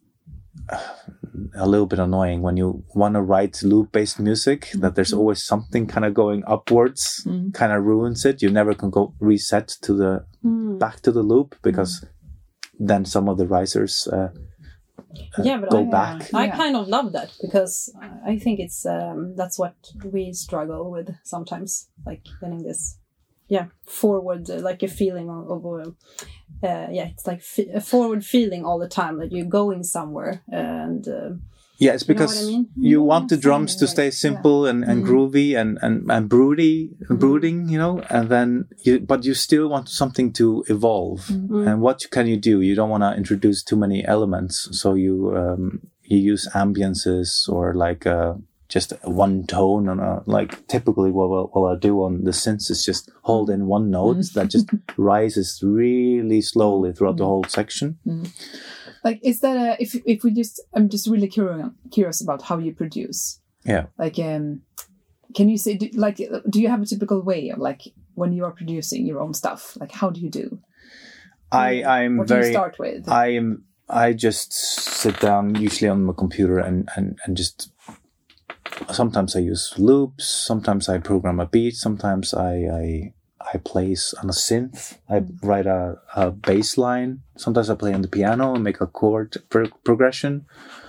a little bit annoying when you want to write loop-based music, mm-hmm. that there's always something kind of going upwards, mm-hmm. kind of ruins it. You never can go reset to the mm. back to the loop because mm. then some of the risers uh, uh, yeah, but go I, back. I yeah. kind of love that because I think it's um, that's what we struggle with sometimes, like getting this, yeah, forward, uh, like a feeling of. of Uh, yeah, it's like f- a forward feeling all the time that you're going somewhere, and uh, yeah, it's because you, know what I mean? you yeah, want the drums to stay simple yeah. and, and mm-hmm. groovy and and and broody, mm-hmm. brooding, you know, and then you, but you still want something to evolve. Mm-hmm. And what can you do? You don't want to introduce too many elements, so you um, you use ambiances or like uh, just one tone on a, like typically what, what, what I do on the synths is just hold in one note mm. that just rises really slowly throughout mm. the whole section. Mm. Like, is that a, if, if we just, I'm just really curious, curious about how you produce. Yeah. Like, um, can you say, do, like, do you have a typical way of like, when you are producing your own stuff, like, how do you do? I, I'm what very, do you start with? I am, I just sit down usually on my computer and, and, and just, sometimes I use loops, sometimes I program a beat, sometimes I I, I play on a synth, I write a, a bass line, sometimes I play on the piano and make a chord pro- progression.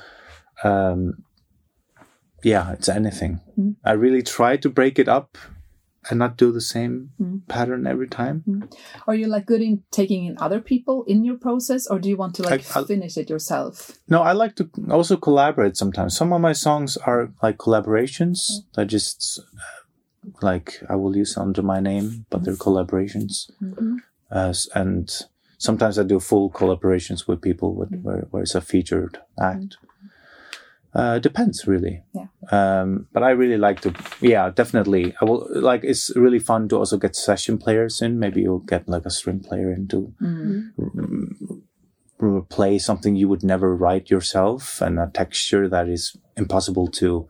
Um, yeah, it's anything. Mm. I really try to break it up and not do the same mm. pattern every time. Mm. Are you like good in taking in other people in your process, or do you want to like I, finish it yourself? No, I like to also collaborate sometimes. Some of my songs are like collaborations. Mm. That just uh, like I will use under my name, but they're collaborations. Mm-hmm. Uh, and sometimes I do full collaborations with people with, mm. where, where it's a featured act. Uh, depends really. Yeah. Um, but I really like to, yeah, definitely. I will like, it's really fun to also get session players in. Maybe you'll get like a string player in to mm-hmm. r- play something you would never write yourself and a texture that is impossible to,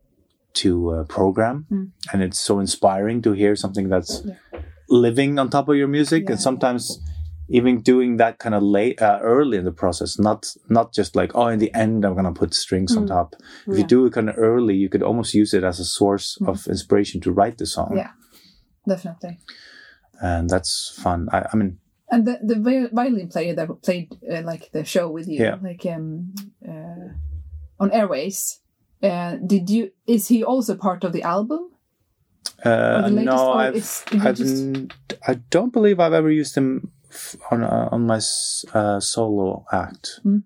to uh, program. Mm. And it's so inspiring to hear something that's yeah. living on top of your music. Yeah. And sometimes even doing that kind of late, uh, early in the process, not not just like, oh, in the end, I'm going to put strings mm. on top. If yeah. you do it kind of early, you could almost use it as a source mm. of inspiration to write the song. Yeah, definitely. And that's fun. I, I mean... And the, the violin player that played uh, like the show with you, yeah. like um, uh, on Airways, uh, did you, is he also part of the album? Uh, no, I've, I've just... I don't believe I've ever used him on uh, on my uh, solo act. Mm.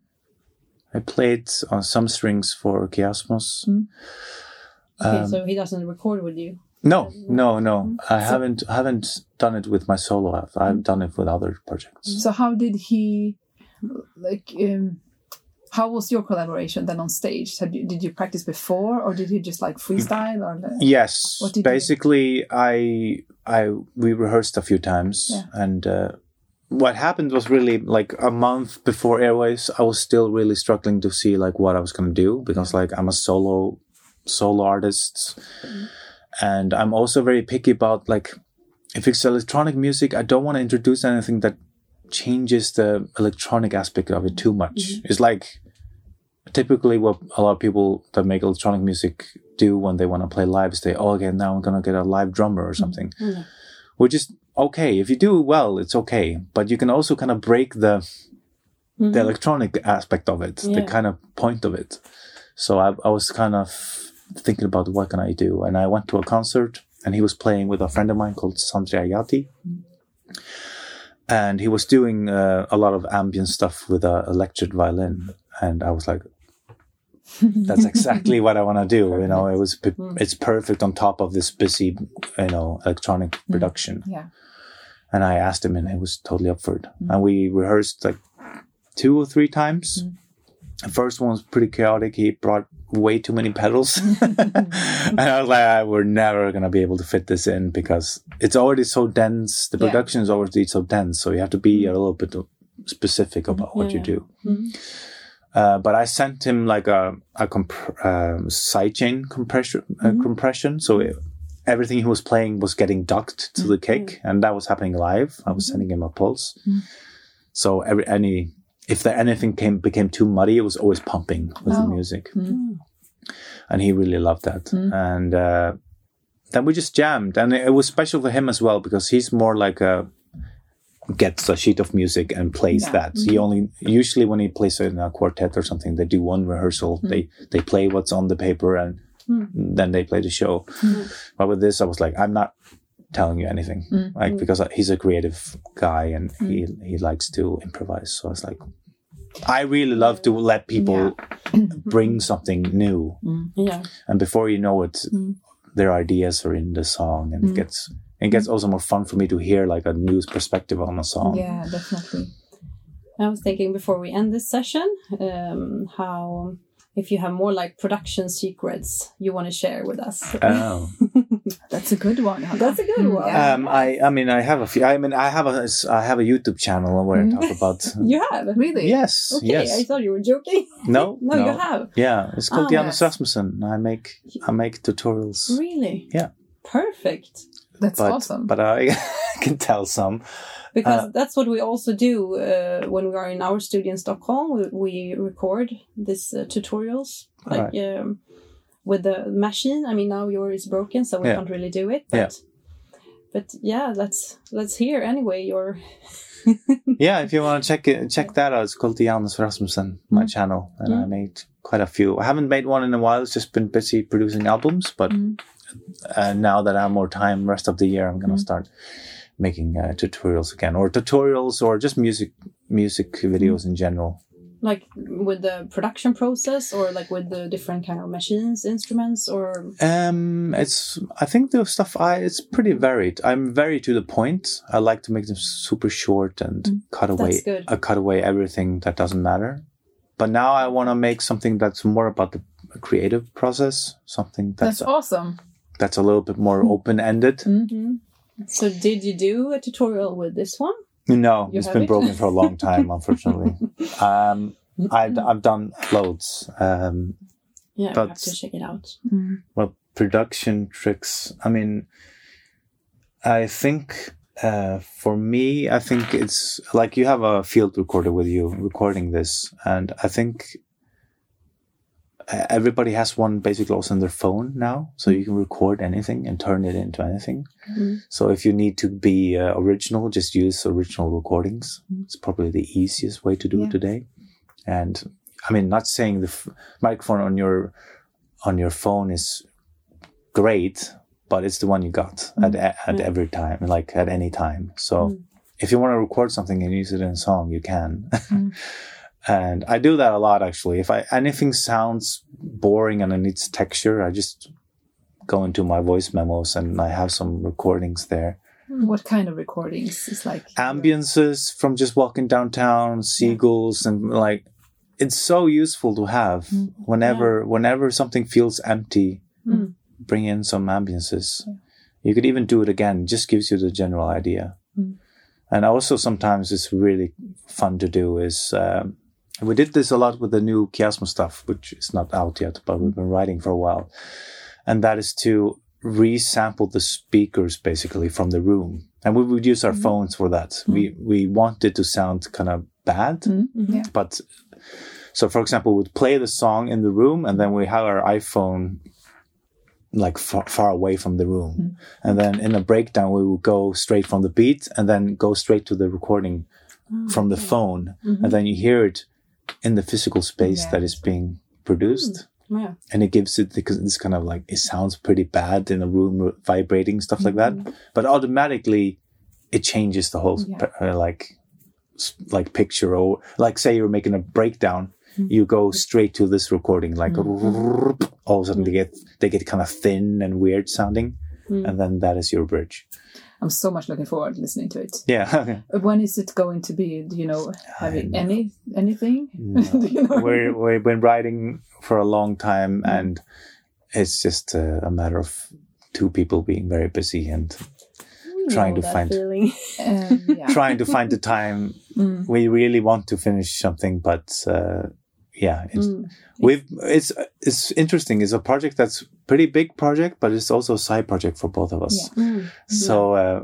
I played on some strings for Kiasmos. Mm. Okay, um, so he doesn't record with you? No, no, no. Mm. I so, haven't haven't done it with my solo act. I've mm. done it with other projects. So how did he, like, um, how was your collaboration then on stage? Had you, did you practice before, or did you just like freestyle? Or like, yes, what did basically, you... I I we rehearsed a few times, yeah. and. Uh, What happened was really like a month before Airways, I was still really struggling to see like what I was going to do because like I'm a solo, solo artist. Mm-hmm. And I'm also very picky about like, if it's electronic music, I don't want to introduce anything that changes the electronic aspect of it too much. Mm-hmm. It's like typically what a lot of people that make electronic music do when they want to play live is they, oh, okay, now I'm going to get a live drummer or something. Mm-hmm. Which is okay. If you do it well, it's okay. But you can also kind of break the mm-hmm. the electronic aspect of it, yeah. the kind of point of it. So I, I was kind of thinking about what can I do. And I went to a concert and he was playing with a friend of mine called Sandri Ayati. Mm-hmm. And he was doing uh, a lot of ambient stuff with an electric violin. And I was like, that's exactly what I want to do. Perfect. You know, it was, mm. it's perfect on top of this busy, you know, electronic mm. production. Yeah. And I asked him and he was totally up for it. Mm. And we rehearsed like two or three times. Mm. The first one was pretty chaotic. He brought way too many pedals. And I was like, we're never going to be able to fit this in because it's already so dense. The production yeah. is already so dense. So you have to be a little bit specific about what yeah. you do. Mm-hmm. Uh, but I sent him like a, a comp- uh, sidechain compression, uh, mm-hmm. compression. So it, everything he was playing was getting ducked to mm-hmm. the kick, and that was happening live. I was mm-hmm. sending him a pulse. Mm-hmm. So every any if there anything came became too muddy, it was always pumping with oh. the music, mm-hmm. and he really loved that. Mm-hmm. And uh, then we just jammed, and it, it was special for him as well because he's more like a. Gets a sheet of music and plays yeah. that. Mm-hmm. He only usually when he plays in a quartet or something, they do one rehearsal. Mm-hmm. They they play what's on the paper and mm-hmm. then they play the show. Mm-hmm. But with this, I was like, I'm not telling you anything, mm-hmm. like because he's a creative guy and mm-hmm. he he likes to improvise. So I was like, I really love to let people yeah. bring something new. Mm-hmm. Yeah, and before you know it, mm-hmm. their ideas are in the song, and mm-hmm. it gets. It gets also more fun for me to hear like a new perspective on a song. Yeah, definitely. I was thinking before we end this session, um, how if you have more like production secrets you want to share with us. Oh, that's a good one. That's a good one. Um, I, I mean, I have a few. I mean, I have a, I have a YouTube channel where I talk about. You have really? Yes. Okay, yes. I thought you were joking. No, no, no, you have. Yeah, it's called oh, Janus yes. Rasmussen. I make, I make tutorials. Really? Yeah. Perfect. That's but, awesome. But I can tell some. Because uh, that's what we also do uh, when we are in our studio in Stockholm. We, we record these uh, tutorials like right. um, with the machine. I mean, now yours is broken, so we yeah. can't really do it. But yeah. but yeah, let's let's hear anyway your. Yeah, if you want to check it, check that out. It's called Janus Rasmussen, my mm. channel, and mm. I made quite a few. I haven't made one in a while. It's just been busy producing albums, but. Mm. Uh, now that I have more time, rest of the year, I'm gonna mm. start making uh, tutorials again, or tutorials, or just music, music videos mm. in general. Like with the production process, or like with the different kind of machines, instruments, or. Um, it's. I think the stuff I. It's pretty varied. I'm very to the point. I like to make them super short and mm. cut away. That's good. I cut away everything that doesn't matter. But now I want to make something that's more about the a creative process, something that's, that's awesome. That's a little bit more open-ended. Mm-hmm. So did you do a tutorial with this one? No, you it's been it? broken for a long time, unfortunately. um, I've, I've done loads. Um, yeah, but, I have to check it out. Mm. Well, production tricks, I mean, I think uh, for me, I think it's like you have a field recorder with you recording this, and I think everybody has one basically also on their phone now, so you can record anything and turn it into anything. Mm-hmm. So if you need to be uh, original, just use original recordings. Mm-hmm. It's probably the easiest way to do yeah. it today. And I mean, not saying the f- microphone on your on your phone is great, but it's the one you got mm-hmm. at at yeah. every time, like at any time. So mm-hmm. if you want to record something and use it in a song, you can. Mm-hmm. And I do that a lot, actually. If I anything sounds boring and it needs texture, I just go into my voice memos and I have some recordings there. What kind of recordings? It's like ambiences from just walking downtown, seagulls, yeah. and like it's so useful to have mm. whenever yeah. whenever something feels empty. Mm. Bring in some ambiences. Yeah. You could even do it again. It just gives you the general idea. Mm. And also sometimes it's really fun to do is. Um, We did this a lot with the new Kiasmo stuff, which is not out yet, but we've been writing for a while. And that is to resample the speakers basically from the room. And we would use our mm-hmm. phones for that. Mm-hmm. We we want it to sound kind of bad. Mm-hmm. Yeah. But so, for example, we'd play the song in the room and then we have our iPhone like far, far away from the room. Mm-hmm. And then in a breakdown, we would go straight from the beat and then go straight to the recording oh, from the okay. phone. Mm-hmm. And then you hear it in the physical space yeah. that is being produced. Mm, yeah. And it gives it this kind of like, it sounds pretty bad in a room vibrating, stuff mm-hmm. like that. But automatically it changes the whole yeah. uh, like, like picture, or like say you're making a breakdown, mm-hmm. you go straight to this recording, like mm-hmm. all of a sudden they get, they get kind of thin and weird sounding. Mm-hmm. And then that is your bridge. I'm so much looking forward to listening to it. Yeah. When is it going to be? Do you know? Having know. any anything? No. Do you know? We're, we've been writing for a long time, mm. and it's just a, a matter of two people being very busy and you trying to find um, yeah. trying to find the time. Mm. We really want to finish something, but uh, yeah, it's, mm. we've it's it's interesting. It's a project that's pretty big project, but it's also a side project for both of us. Yeah. Mm. So uh,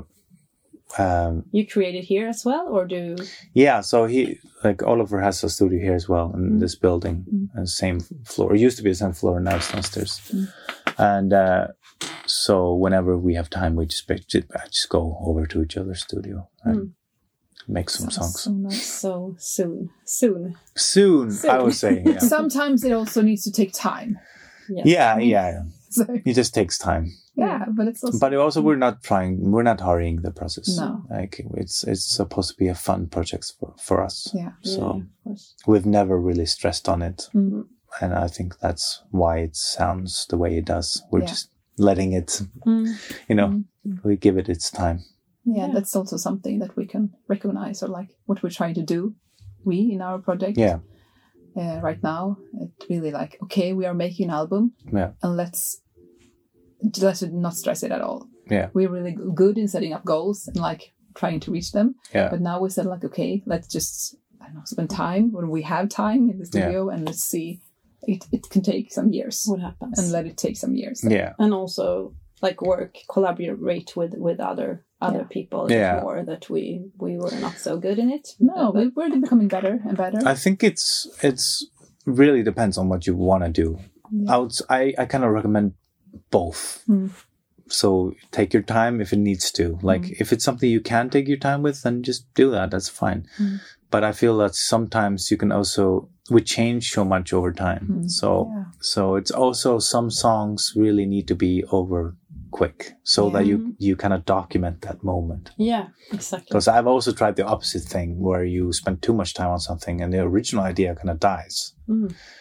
um, you created here as well, or do? Yeah, so he like Oliver has a studio here as well in mm. this building, mm. and same floor. It used to be the same floor, now it's downstairs. Mm. And uh, so whenever we have time, we just just go over to each other's studio and mm. make some Sounds songs. So nice. So soon, soon, soon. soon. I would say. Yeah. Sometimes it also needs to take time. Yes. Yeah, yeah. So, it just takes time. Yeah, but it's also. But also, we're not trying. We're not hurrying the process. No, like it's it's supposed to be a fun project for for us. Yeah. So yeah, we've never really stressed on it, mm-hmm. and I think that's why it sounds the way it does. We're yeah. just letting it, mm. you know, mm. we give it its time. Yeah, yeah, that's also something that we can recognize, or like what we're trying to do. We in our project. Yeah. Uh, right now, it's really like, okay, we are making an album, yeah, and let's let's not stress it at all. Yeah, we're really good in setting up goals and like trying to reach them. Yeah, but now we said like, okay, let's just I don't know, spend time when we have time in the studio, yeah. and let's see. It it can take some years. What happens? And let it take some years. Yeah, and also like work, collaborate with with other. Other yeah. people yeah. more that we we were not so good in it. No, but, we're becoming better and better. I think it's it's really depends on what you want to do. Yeah. I would, I, I kind of recommend both. Mm. So take your time if it needs to. Like mm. if it's something you can take your time with, then just do that. That's fine. Mm. But I feel that sometimes you can also we change so much over time. Mm. So yeah. so it's also some songs really need to be over quick so yeah. that you you kind of document that moment. Yeah, exactly. Because I've also tried the opposite thing where you spend too much time on something and the original idea kind of dies mm.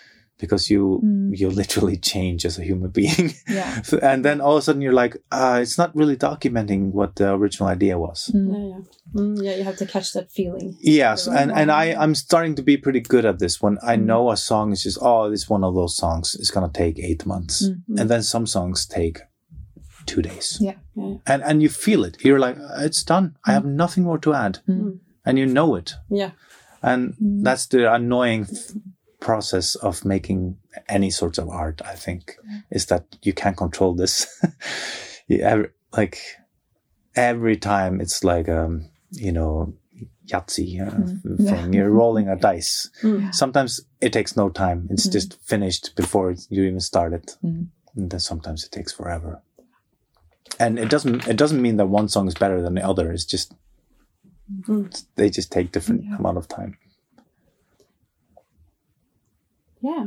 because you Mm. you literally change as a human being. Yeah. So- and then all of a sudden you're like, uh, it's not really documenting what the original idea was. Mm. Yeah, yeah. Mm, yeah, you have to catch that feeling. Yes, and, and I, Wow. I'm starting to be pretty good at this. When I Mm. know a song is just, oh, this one of those songs is going to take eight months. Mm. And then some songs take two days. Yeah. Yeah. And and you feel it. You're like, it's done. I have nothing more to add. Mm. And you know it. Yeah. And Mm. that's the annoying th- process of making any sorts of art, I think, is that you can't control this. you ever, like, every time it's like, um, you know, Yahtzee uh, Mm. thing. Yeah. You're rolling a dice. Mm. Sometimes it takes no time. It's Mm. just finished before you even start it. Mm. And then sometimes it takes forever. And it doesn't it doesn't mean that one song is better than the other. It's just Mm. they just take different Yeah. amount of time. Yeah.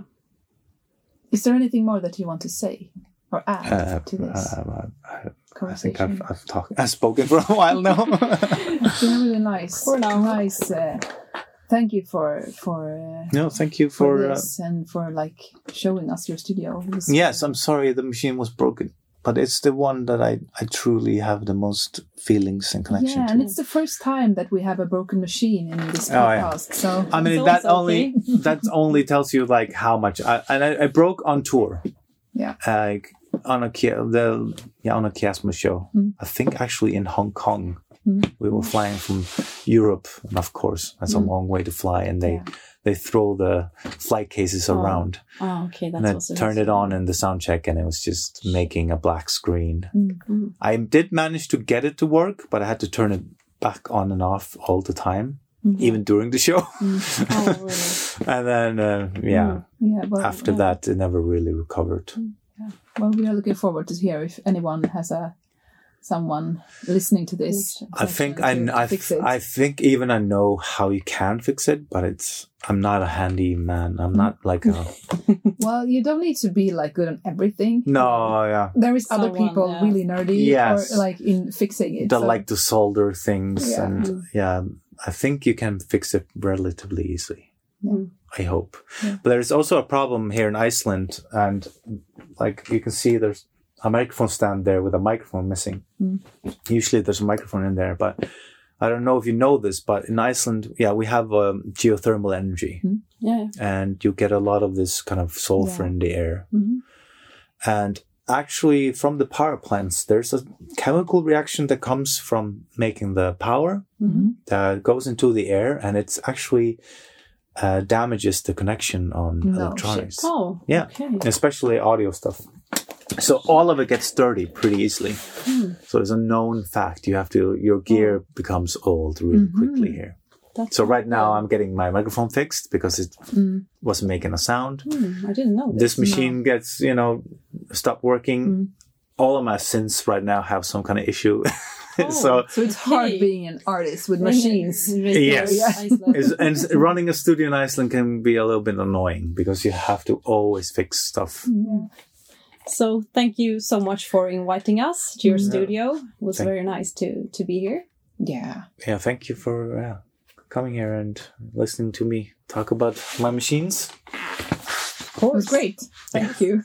Is there anything more that you want to say or add Uh, to this uh, I, I think conversation? I've I've talked I've spoken for a while now. It's been really nice. For now. Nice. Uh, thank you for for uh, No, thank you for, for. Uh, this and for like showing us your studio. It was- yes, I'm sorry the machine was broken, but it's the one that I I truly have the most feelings and connection Yeah, to. and it's the first time that we have a broken machine in this Oh, yeah. podcast. So I mean, It's that also only okay. that only tells you like how much. I, and I, I broke on tour. Yeah. Like on a Ki- the yeah on a Kiasma show. Mm. I think actually in Hong Kong. Mm. We were flying from Europe, and of course that's a Mm. long way to fly. And they Yeah. they throw the flight cases Oh, around, Oh, okay. and That's I also turned it on in the sound check, and it was just making a black screen. Mm. Mm. I did manage to get it to work, but I had to turn it back on and off all the time, Mm. even during the show. Mm. Oh, really? And then, uh, yeah, Mm. yeah, well, after yeah. that, it never really recovered. Well, we are looking forward to hear if anyone has a someone listening to this. I think I, to I, fix it. I think even I know how you can fix it, but it's I'm not a handy man. I'm not like a Well, you don't need to be like good on everything. no, yeah. There is other Someone, people yeah. really nerdy Yes. or like in fixing it. That so- like to solder things, Yeah. and yeah, I think you can fix it relatively easily. Yeah. I hope. Yeah. But there's also a problem here in Iceland, and like you can see, there's a microphone stand there with a microphone missing. Mm. Usually there's a microphone in there, but I don't know if you know this, but in Iceland, yeah, we have um, geothermal energy, Yeah. and you get a lot of this kind of sulfur Yeah. in the air. Mhm. And actually, from the power plants, there's a chemical reaction that comes from making the power Mhm. that goes into the air, and it's actually uh, damages the connection on No electronics. Oh. Yeah. Okay. Especially audio stuff. So all of it gets dirty pretty easily. Hmm. So it's a known fact. You have to, your gear becomes old really Mhm. quickly here. That's So right now I'm getting my microphone fixed because it Mm. wasn't making a sound. Hmm, I didn't know this. This machine gets, you know, stopped working. Mm. All of my synths right now have some kind of issue. Oh. so So it's hard Okay. being an artist with machines. Yes. Iceland. Is, and s- running a studio in Iceland can be a little bit annoying because you have to always fix stuff. Yeah. So thank you so much for inviting us to your Mm. studio. It was Thank- very nice to to be here. Yeah. Yeah, thank you for uh, coming here and listening to me talk about my machines. It was great. Thank you.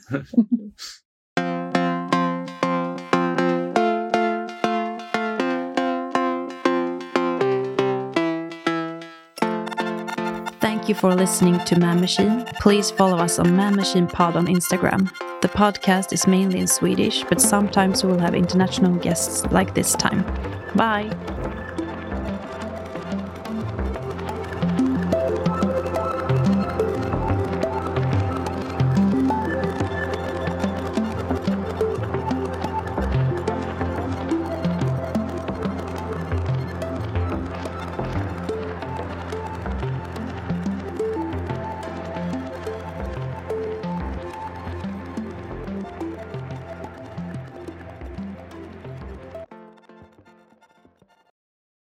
Thank you for listening to Man Machine. Please follow us on Man Machine Pod on Instagram. The podcast is mainly in Swedish, but sometimes we will have international guests like this time. Bye!